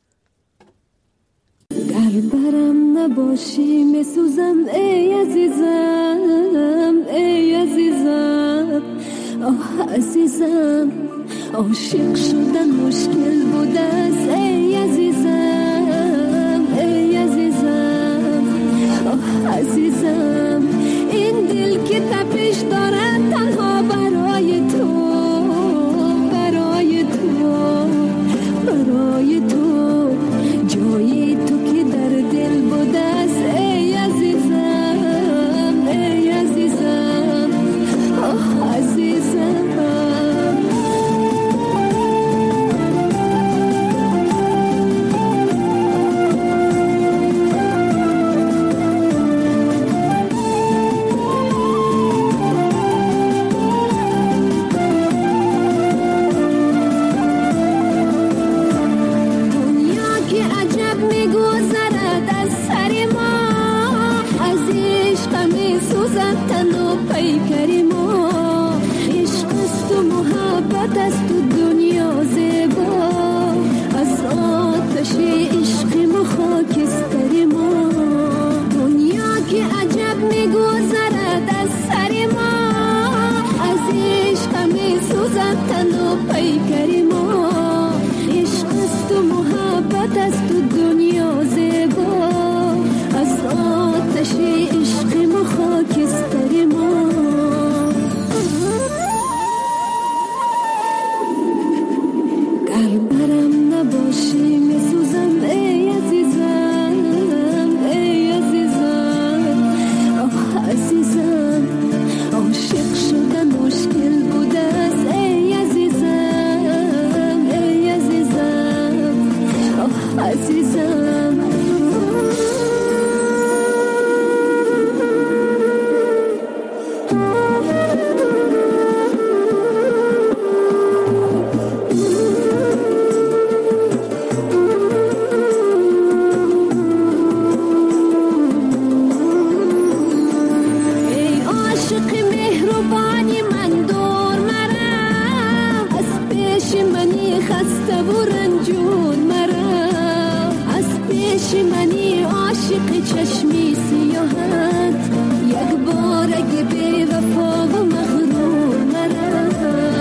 گر برم نباشی میسوزم ای عزیزم، ای عزیزم، آه عزیزم، عاشق شدن مشکل بوده است ای عزیزم، ای عزیزم، آه عزیزم، این دل که تپش دارد تنها برای تو، برای تو، برای تو، جای تو که در دل بوده است ای عزیزم، ای عزیزم، آه عزیزم.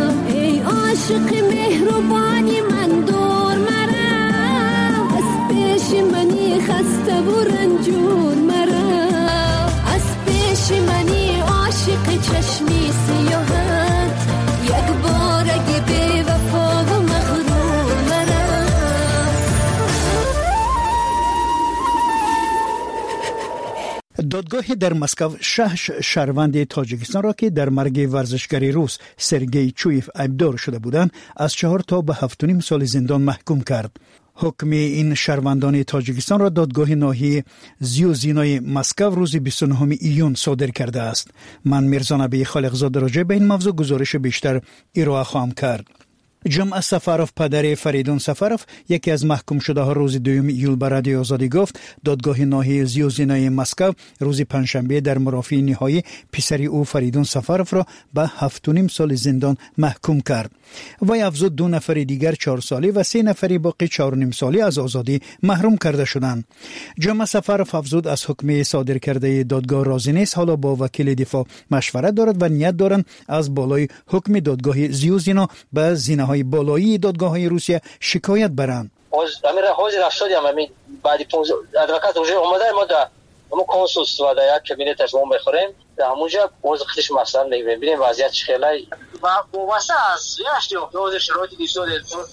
عاشق مهربانی من دور مرا از دادگاه در مسکو شش شهروند تاجیکستان را که در مرگ ورزشکار روس سرگئی چویف عیبدار شده بودند از چهار تا به هفت و نیم سال زندان محکوم کرد. حکم این شهروندان تاجیکستان را دادگاه ناحیه زیوزینای مسکو روز بیست و نهم ایون صادر کرده است. من میرزا نبی خالقزاده راجع به این موضوع گزارش بیشتر ارائه خواهم کرد. جمعه سفروف پدر فریدون سفروف یکی از محکوم شده ها روز دوم ایول به رادیو آزادی گفت دادگاه ناحیه زیوزینای مسکو روز پنجشنبه در مرافعه نهایی پسری او فریدون سفروف را به هفت و نیم سال زندان محکوم کرد. وی افزود دو نفر دیگر چهار سالی و سه نفری باقی چهار و نیم سالی از آزادی محروم کرده شدند. جمعه سفروف افزود از حکم صادر کرده دادگاه راضی نیست، حالا با وکیل دفاع مشورت دارد و نیت دارند از بالای حکم دادگاه زیوزینا به زینه‌های بالایی دادگاه‌های روسیه شکایت برند. از امیر حاضر شدیم همین بعد پانزده ادوکات اوج اومده ما در ما کنسولس و در یک کابینت تشوام بخوریم در همونجا باز خودش مثلا ببینیم وضعیت چخیلی و واسه از یاشتی اوج شروعی دیشود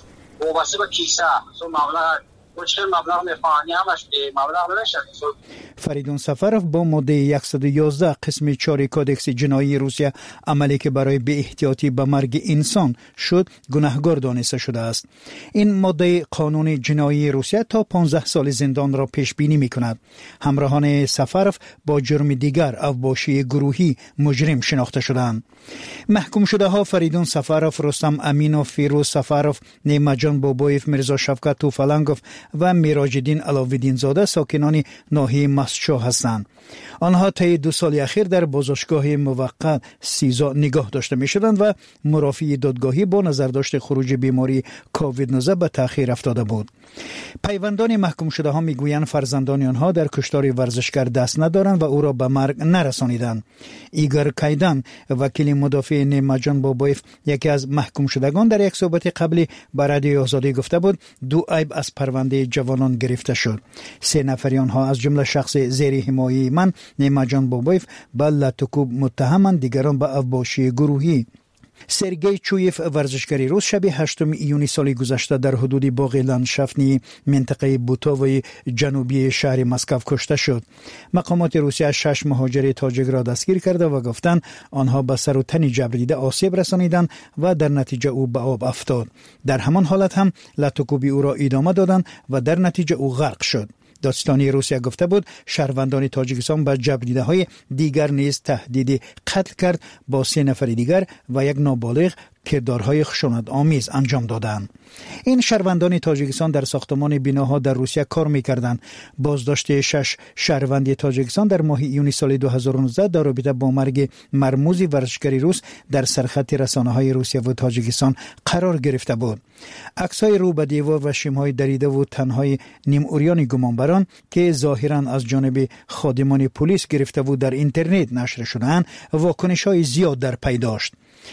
واسه با کیسه سو مبلغ چه مبلغ میفانی همش مبلغ نمیشه. فریدون سفروف با ماده صد و یازده قسم چهار کودکس جنایی روسیه عملی که برای بی احتیاطی به مرگ انسان شد گناهکار دانسته شده است. این ماده قانون جنایی روسیه تا پانزده سال زندان را پیش بینی می کند. همراهان سفروف با جرم دیگر اوباشی گروهی مجرم شناخته شدند. محکوم شده ها فریدون سفروف، رستم امینوف، فیروز سفروف، نیمجان بابایف، میرزا شفقت توفالنگوف و میراجدین علاوالدین زاده ساکنان ناحیه مسچو هستند. آنها طی دو سال اخیر در بازداشتگاه موقت سیزا نگاه داشته می شدند و مرافعه دادگاهی با نظرداشت خروج بیماری کووید نوزده به تأخیر افتاده بود. پیوندان محکوم شده ها می گویند فرزندان آنها در کشتار ورزشکار دست ندارند و او را به مرگ نرسانیدند. ایگور کایدان وکیل مدافع نیمجان بابایف یکی از محکوم شدگان در یک صحبت قبلی به رادیو آزادی گفته بود دو عیب از پرونده جوانان گرفته شد. سه نفر آنها از جمله شخص زیر حمایه من نیمجان بابایف به لطکوب متهمند، دیگران به اوباشی گروهی. سرگئی چویف ورزشکار روس شب هشتم ایونی سال گذشته در حدود باغ لندشافتی منطقه بوتاوی جنوبی شهر مسکو کشته شد. مقامات روسیه شش مهاجر تاجیک را دستگیر کرده و گفتند آنها به سر و تن جبریده آسیب رسانیدند و در نتیجه او به آب افتاد. در همان حالت هم لطکوبی او را ادامه دادند و در نتیجه او غرق شد. دادستانی روسیه گفته بود شهروندان تاجیکستان به جبریده های دیگر نیز تهدید قتل کرد با سه نفر دیگر و یک نابالغ کردارهای خشونت آمیز انجام دادند. این شهروندان تاجیکستان در ساختمان بناها در روسیه کار می‌کردند. بازداشت شش شهروند تاجیکستان در ماه ایونی سال دو هزار و نوزده در رابطه با مرگ مرموز ورزشکار روس در سرخط رسانه‌های روسیه و تاجیکستان قرار گرفته بود. عکس‌های رو به دیوار و شیم‌های دریده و تنهای نیم اوریان گمانبران که ظاهراً از جانب خادمان پلیس گرفته بود در اینترنت نشر شدند، واکنش‌های زیاد در پی داشت.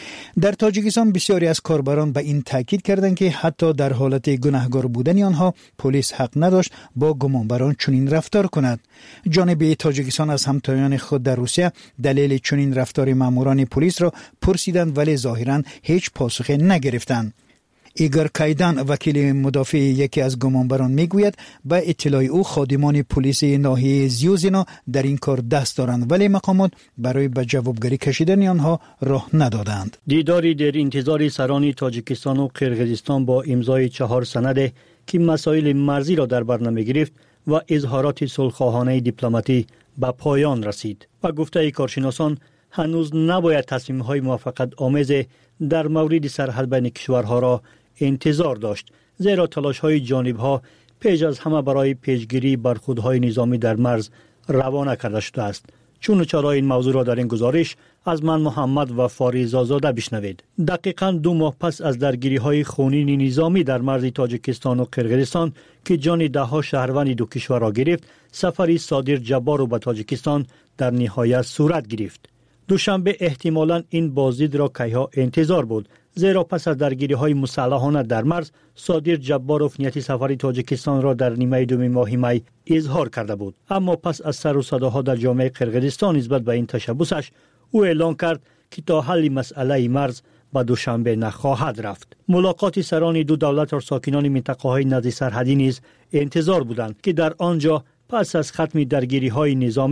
در تاجیکستان بسیاری از کاربران به این تاکید کردند که حتی در حالت گناهکار بودن آنها پلیس حق نداشت با گمانبران چنین رفتار کند. جانب تاجیکستان از همتایان خود در روسیه دلیل چنین رفتار ماموران پلیس را پرسیدند ولی ظاهراً هیچ پاسخی نگرفتند. ایگور کایدان وکیل مدافع یکی از گمانبران میگوید به اطلاع او خادمان پلیس ناحیه زیوزینا در این کار دست دارند ولی مقامات برای به جوابگری کشیدن آنها راه ندادند. دیداری در انتظار سران تاجیکستان و قرقیزستان با امضای چهار سند که مسائل مرزی را در بر نمی‌گرفت و اظهارات صلح‌خواهانه دیپلماتی به پایان رسید و گفته کارشناسان هنوز نباید تصمیم‌های موافقت آمیز در مورد سرحد بین کشورها را انتظار داشت، زیرا تلاش‌های جانب‌ها پیش از همه برای پیشگیری برخوردهای نظامی در مرز روانه کرده شده است. چون چرا این موضوع را در این گزارش از من محمد و فاریز آزاده بشنوید. دقیقاً دو ماه پس از درگیری‌های خونین نظامی در مرز تاجیکستان و قرقیزستان که جان ده‌ها شهروند دو کشور را گرفت، سفری صادر جبار به تاجیکستان در نهایت صورت گرفت. دوشنبه احتمالاً این بازدید را کیها انتظار بود، زیرا پس از درگیری‌های مسلحانه در مرز صادر جباروف نیت سفر تاجیکستان را در نیمه دوم ماه می اظهار کرده بود. اما پس از سر و صداها در جامعه قرقیزستان نسبت به این تشبسش او اعلان کرد که تا حل مسئله مرز به دوشنبه نخواهد رفت. ملاقات سران دو دولت و ساکنان منطقه‌های نزد سرحدی نیز انتظار بودند که در آنجا پس از ختم درگیری‌های نظامی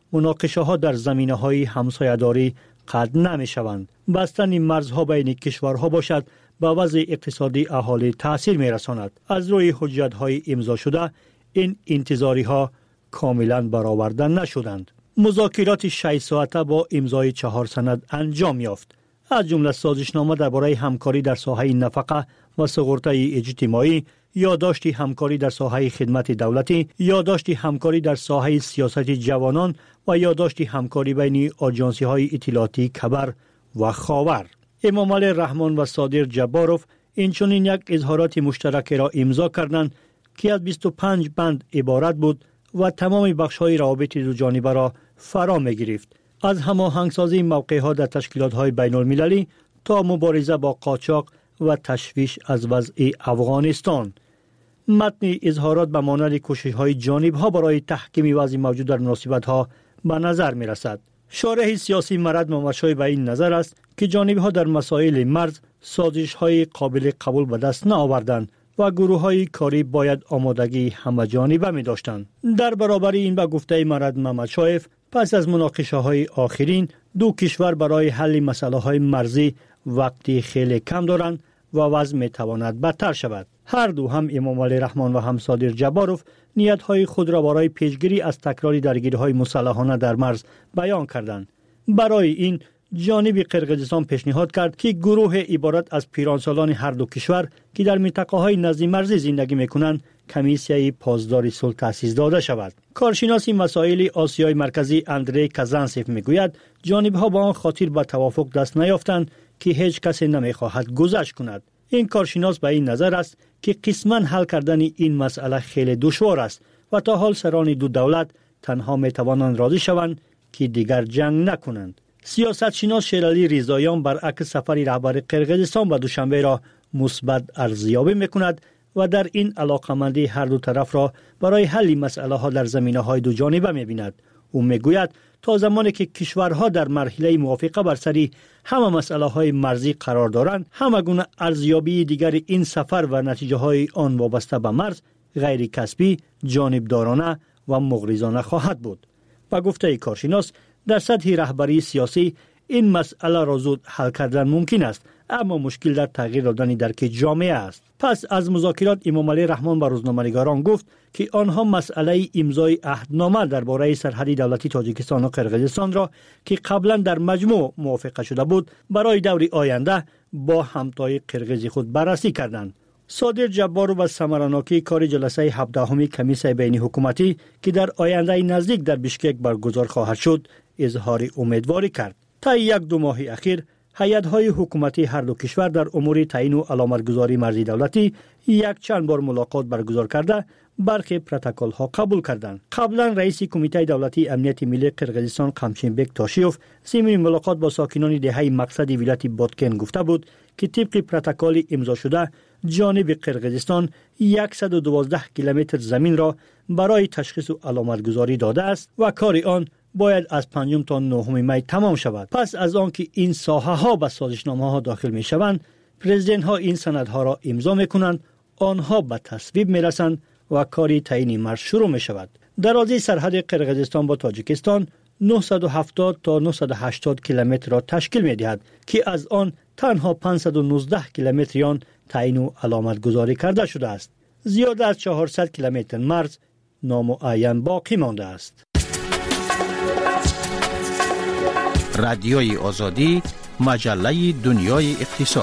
مناقشه ها در زمینه های همسایه‌داری قطع نمی شوند. بستن مرزها بین کشورها باشد به وضع اقتصادی اهالی تأثیر می رساند. از روی حجت های امضا شده این انتظاری ها کاملا برآورده نشدند. مذاکرات شش ساعته با امضای چهار سند انجام یافت. از جمله سازشنامه درباره همکاری در ساحه نفقه و سقورته اجتماعی، یادداشت همکاری در ساحه خدمت دولتی، یادداشت همکاری در ساحه سیاست جوانان و یادداشت همکاری بین آژانس‌های اطلاعاتی کبر و خاور. امام علی رحمان و صادر جباروف اینچنین یک اظهارات مشترک را امضا کردند که از بیست و پنج بند عبارت بود و تمام بخش‌های روابط دو جانبه را فرا می‌گرفت، از هماهنگسازی موقع‌ها در تشکیلات‌های بین‌المللی تا مبارزه با قاچاق و تشویش از وضع افغانستان. متن اظهارات به مانند کوشش‌های جانب‌ها برای تحکیم وضع موجود در مناسبت‌ها به نظر می‌رسد. شارح سیاسی مرد مماشای به این نظر است که جانب‌ها در مسائل مرز سازش‌های قابل قبول به دست نآوردند و گروه‌های کاری باید آمادگی همه جانبه می‌داشتند. در برابر این به گفته مرد مماشایف، پس از مناقشه‌های آخرین دو کشور برای حل مسائل مرزی وقتی خیلی کم دارند و وضع می‌تواند بدتر شود. هر دو، هم امام علی رحمان و هم صادر جباروف، نیت‌های خود را برای پیشگیری از تکرار درگیری‌های مسلحانه در مرز بیان کردند. برای این جانب قرقیزستان پیشنهاد کرد که گروه عبارت از پیرانسالان هر دو کشور که در منطقه‌های نزدیک مرزی زندگی می‌کنند کمیسیای پاسداری صلح تأسیس داده شود. کارشناس مسائل آسیای مرکزی اندری کازانسف میگوید جانب‌ها با آن خاطر به توافق دست نیافتند که هیچ کسی نمی‌خواهد گذشت کند. این کارشناس به این نظر است که قسماً حل کردن این مسئله خیلی دشوار است و تا حال سران دو دولت تنها می‌توانند راضی شوند که دیگر جنگ نکنند. سیاستشناس شیرعلی رضاییان برعکس سفر رهبر قرقیزستان به دوشنبه را مثبت ارزیابی می‌کند و در این علاقمندی هر دو طرف را برای حل مسئله‌ها در زمینه‌های دو جانبه می‌بیند. او می‌گوید تا زمانی که کشورها در مرحله موافقه بر سر همه مسئله‌های مرزی قرار دارند، همه گونه ارزیابی دیگر این سفر و نتیجه‌های آن وابسته به مرز غیر کسبی، جانبدارانه و مغرضانه خواهد بود. و گفته کارشناس در سطح رهبری سیاسی این مسئله را زود حل کردن ممکن است، اما مشکل در تغییر دادن درک جامعه است. پس از مذاکرات امام علی رحمان به روزنامه‌نگاران گفت که آنها مسئله امضای عهدنامه درباره سرحد دولتی تاجیکستان و قرقیزستان را که قبلا در مجموع موافقه شده بود برای دور آینده با همتای قرقیز خود بررسی کردند. صادر جبار و ثمرناکی کار جلسه هفدهمی کمیسیون بین حکومتی که در آینده نزدیک در بشکک برگزار خواهد شد اظهار امیدواری کرد. تا یک دو ماه اخیر هیئت‌های حکومتی هر دو کشور در امور تعیین و علامتگذاری مرزی دولتی یک چند بار ملاقات برگزار کرده برخی پروتکل‌ها قبول کردند. قبلا رئیس کمیته دولتی امنیت ملی قرقیزستان قمشینبک تاشیوف ضمن ملاقات با ساکنان دهه مقصد ولایت بادکن گفته بود که طبق پروتکل امضا شده جانب قرقیزستان صد و دوازده کیلومتر زمین را برای تشخیص و علامتگذاری داده است و کار آن باید از پنجم تا نهم می تمام شود. پس از آنکه این ساحه ها به سازشنامه ها داخل می شوند، پرزیدنت ها این سندها را امضا می کنند، آنها به تصویب می رسند و کاری تعیین مرز شروع می شود. درازی سرحد قرقیزستان با تاجیکستان نهصد و هفتاد تا نهصد و هشتاد کیلومتر را تشکیل می دهد که از آن تنها پانصد و نوزده کیلومتر آن تعیین و علامت گذاری کرده شده است. زیاد از چهارصد کیلومتر مرز نامعین باقی مانده است. رادیوی آزادی، مجله دنیای اقتصاد.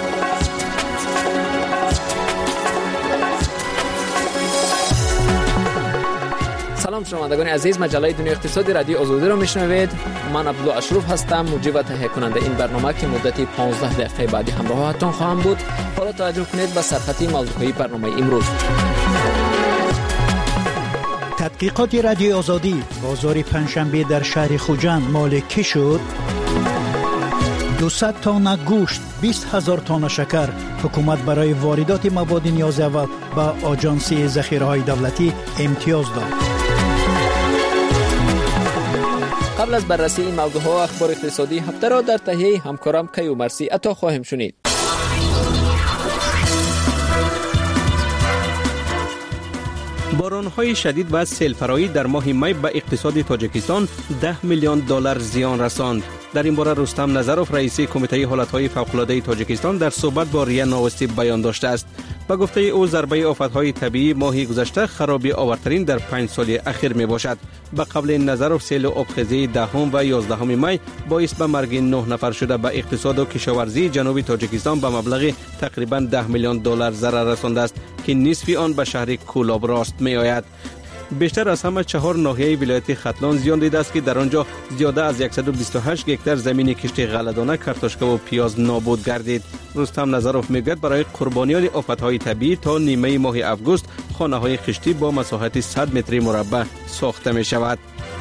سلام شنوندگان عزیز، مجله دنیای اقتصادی رادیو آزادی را میشنوید. من عبدالله اشرف هستم، مجری و تهیه کننده این برنامه که مدتی پانزده دقیقه بعدی همراهتان خواهم بود. حالا توجه کنید به سرخط موضوعی برنامه امروز. تحقیقات رادیو آزادی، بازار پنجشنبه در شهر خوجند مال کی شد؟ دویست تن گوشت، بیست هزار تن شکر. حکومت برای واردات مواد نیاز اول به آژانسی ذخیره‌های دولتی امتیاز داد. قبل از بررسی این موضوعها اخبار اقتصادی هفته را در تهیه همکارم کیو مرسی عطا خواهیم شنید. باران‌های شدید و سیل‌فرایی در ماه می به اقتصاد تاجیکستان ده میلیون دلار زیان رساند. در این باره رستم نظروف رئیس کمیته حالت‌های فوق‌العاده تاجیکستان در صحبت با ریا نوستی بیان داشته است. با گفته او ضربه آفت‌های طبیعی ماه گذشته خرابی آورترین در پنج سال اخیر می باشد. به قبل نظروف سیل آبخیزی دهم و یازدهم می باعث به مرگ نه نفر شده به اقتصاد و کشاورزی جنوبی تاجیکستان به مبلغ تقریباً ده میلیون دلار ضرر رسانده است که نصف آن به شهر کولاب راست می آید. بیشتر از همه چهار ناحیه ولایت ختلان زیان دیده است که در آنجا زیاده از صد و بیست و هشت هکتار زمین کشت غله‌دانه، کارتوشکا و پیاز نابود گردید. رستم نظروف میگوید برای قربانیان آفت‌های طبیعی تا نیمه ماه اوگوست خانه‌های خشتی با مساحت صد متر مربع ساخته می شود.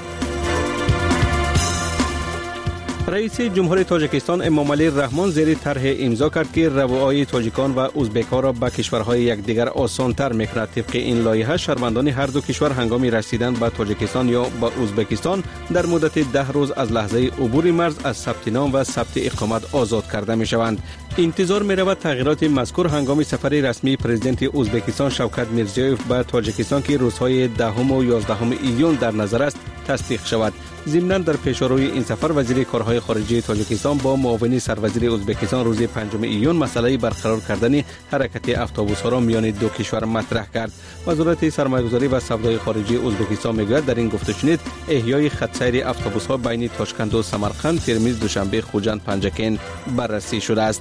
رئیس جمهوری تاجیکستان امامعلی رحمان زیر طرح امضا کرد که روابط تاجیکان و ازبک‌ها را به کشورهای یکدیگر آسان‌تر می‌کند. طبق این لایحه شهروندان هر دو کشور هنگام رسیدن به تاجیکستان یا به ازبکستان در مدت ده روز از لحظه عبور مرز از ثبت نام و ثبت اقامت آزاد کرده می‌شوند. انتظار می‌رود تغییرات مذکور هنگام سفر رسمی پرزیدنت ازبکستان شوکت میرزیوف به تاجیکستان که روزهای دهم و یازدهم ایون در نظر است تصدیق شود. ضمناً در پیشروی این سفر وزیر کارهای خارجه تاجیکستان با معاون سروزیر ازبکستان روز پنجم ایون مسئله برقرار کردن حرکت اتوبوس‌ها را میان دو کشور مطرح کرد. وزارت سرمایه‌گذاری و سودای خارجی ازبکستان میگوید در این گفت و شنید احیای خط سیر اتوبوس‌ها بین تاشکند و سمرقند، ترمیز، دوشنبه، خوجند، پنجکین بررسی شده است.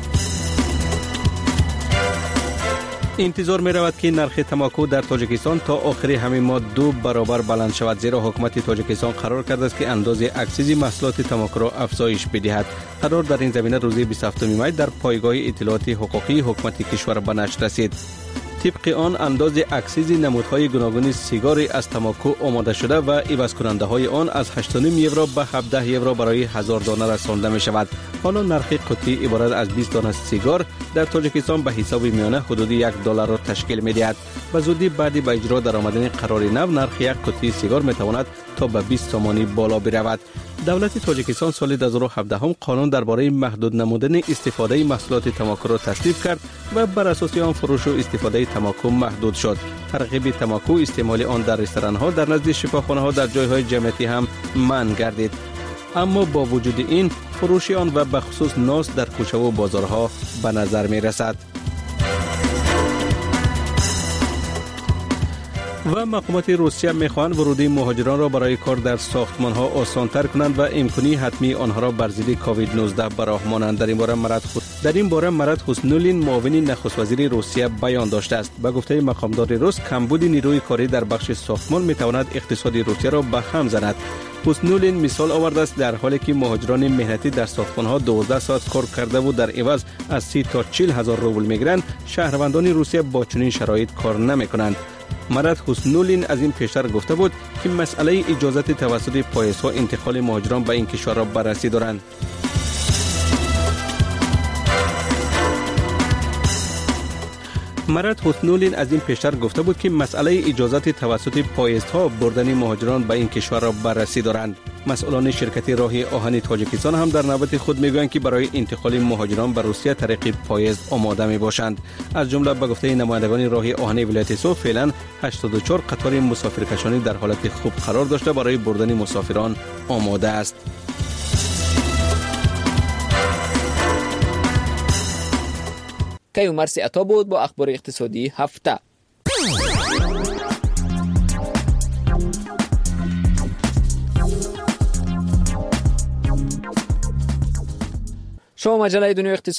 انتظار می رود که نرخ تماکو در تاجیکستان تا آخر همین ماه دو برابر بلند شود، زیرا حکومت تاجیکستان قرار کرده است که اندازه اکسیز محصولات تماکو را افزایش بدهد. قرار در این زمینه روز بیست و هفتم می در پایگاه اطلاعات حقوقی حکومت کشور به نشر رسید. طبق آن اندازه اکسیز نمودهای گوناگون سیگار از تماکو آماده شده و عوض کننده های آن از هشت و نیم یورو به هفده یورو برای هزار دانه رسانده می شود. حالا نرخ قطعی عبارت از بیست دانه سیگار در تاجیکستان به حساب میانه حدود یک دلار را تشکیل می دهد. به زودی بعد با اجرا در آمدن قرار نو نرخ یک قطعی سیگار می تواند تا به بیست تومانی بالا برود. دولت تاجیکستان سال دو هزار و هفده هم قانون درباره محدود نمودن استفاده محصولات تماکو را تصویب کرد و بر اساس آن فروش و استفاده تماکو محدود شد. ترغیب تماکو، استعمال آن در رستوران‌ها، در نزد شفاخانه‌ها، در جای‌های جمعیتی هم منع گردید. اما با وجود این فروش آن و به خصوص ناس در کوچه و بازارها به نظر می‌رسد. و مقامات روسیه می‌خواهند ورودی مهاجران را برای کار در ساختمان‌ها آسان‌تر کنند و امکانی حتمی آنها را بر ضد کووید نوزده براهمانند. در این باره مراد خود در این باره مراد حسنولین معاون نخست وزیر روسیه بیان داشته است. به گفته مقامدار روس کمبود نیروی کاری در بخش ساختمان می‌تواند اقتصاد روسیه را به هم زند. حسنولین مثال آورده است در حالی که مهاجران مهنتی در ساختمان‌ها دوازده ساعت کار کرده و در عوض از سی تا چهل هزار روبل می‌گیرند، شهروندان روسیه با چنین شرایط کار نمی‌کنند. مراد حسنولین از این پیشتر گفته بود که مسئله اجازت توسط پایس‌ها انتقال مهاجران به این کشور را بررسی دارند. مراد حسنولین از این پیشتر گفته بود که مسئله اجازت توسط پایست‌ها بردن مهاجران به این کشور را بررسی دارند. مسئولان شرکت راه آهن تاجیکستان هم در نوبت خود میگویند که برای انتقال مهاجران به روسیه طریق پایست آماده می باشند. از جمله به گفته نمایندگان راه آهن ولایت سو فعلا هشتاد و چهار قطار مسافرکشانی در حالت خوب قرار داشته برای بردن مسافران آماده است. کیو مرسی عطا بود با اخبار اقتصادی هفته. شما مجله دنیا اقتصادی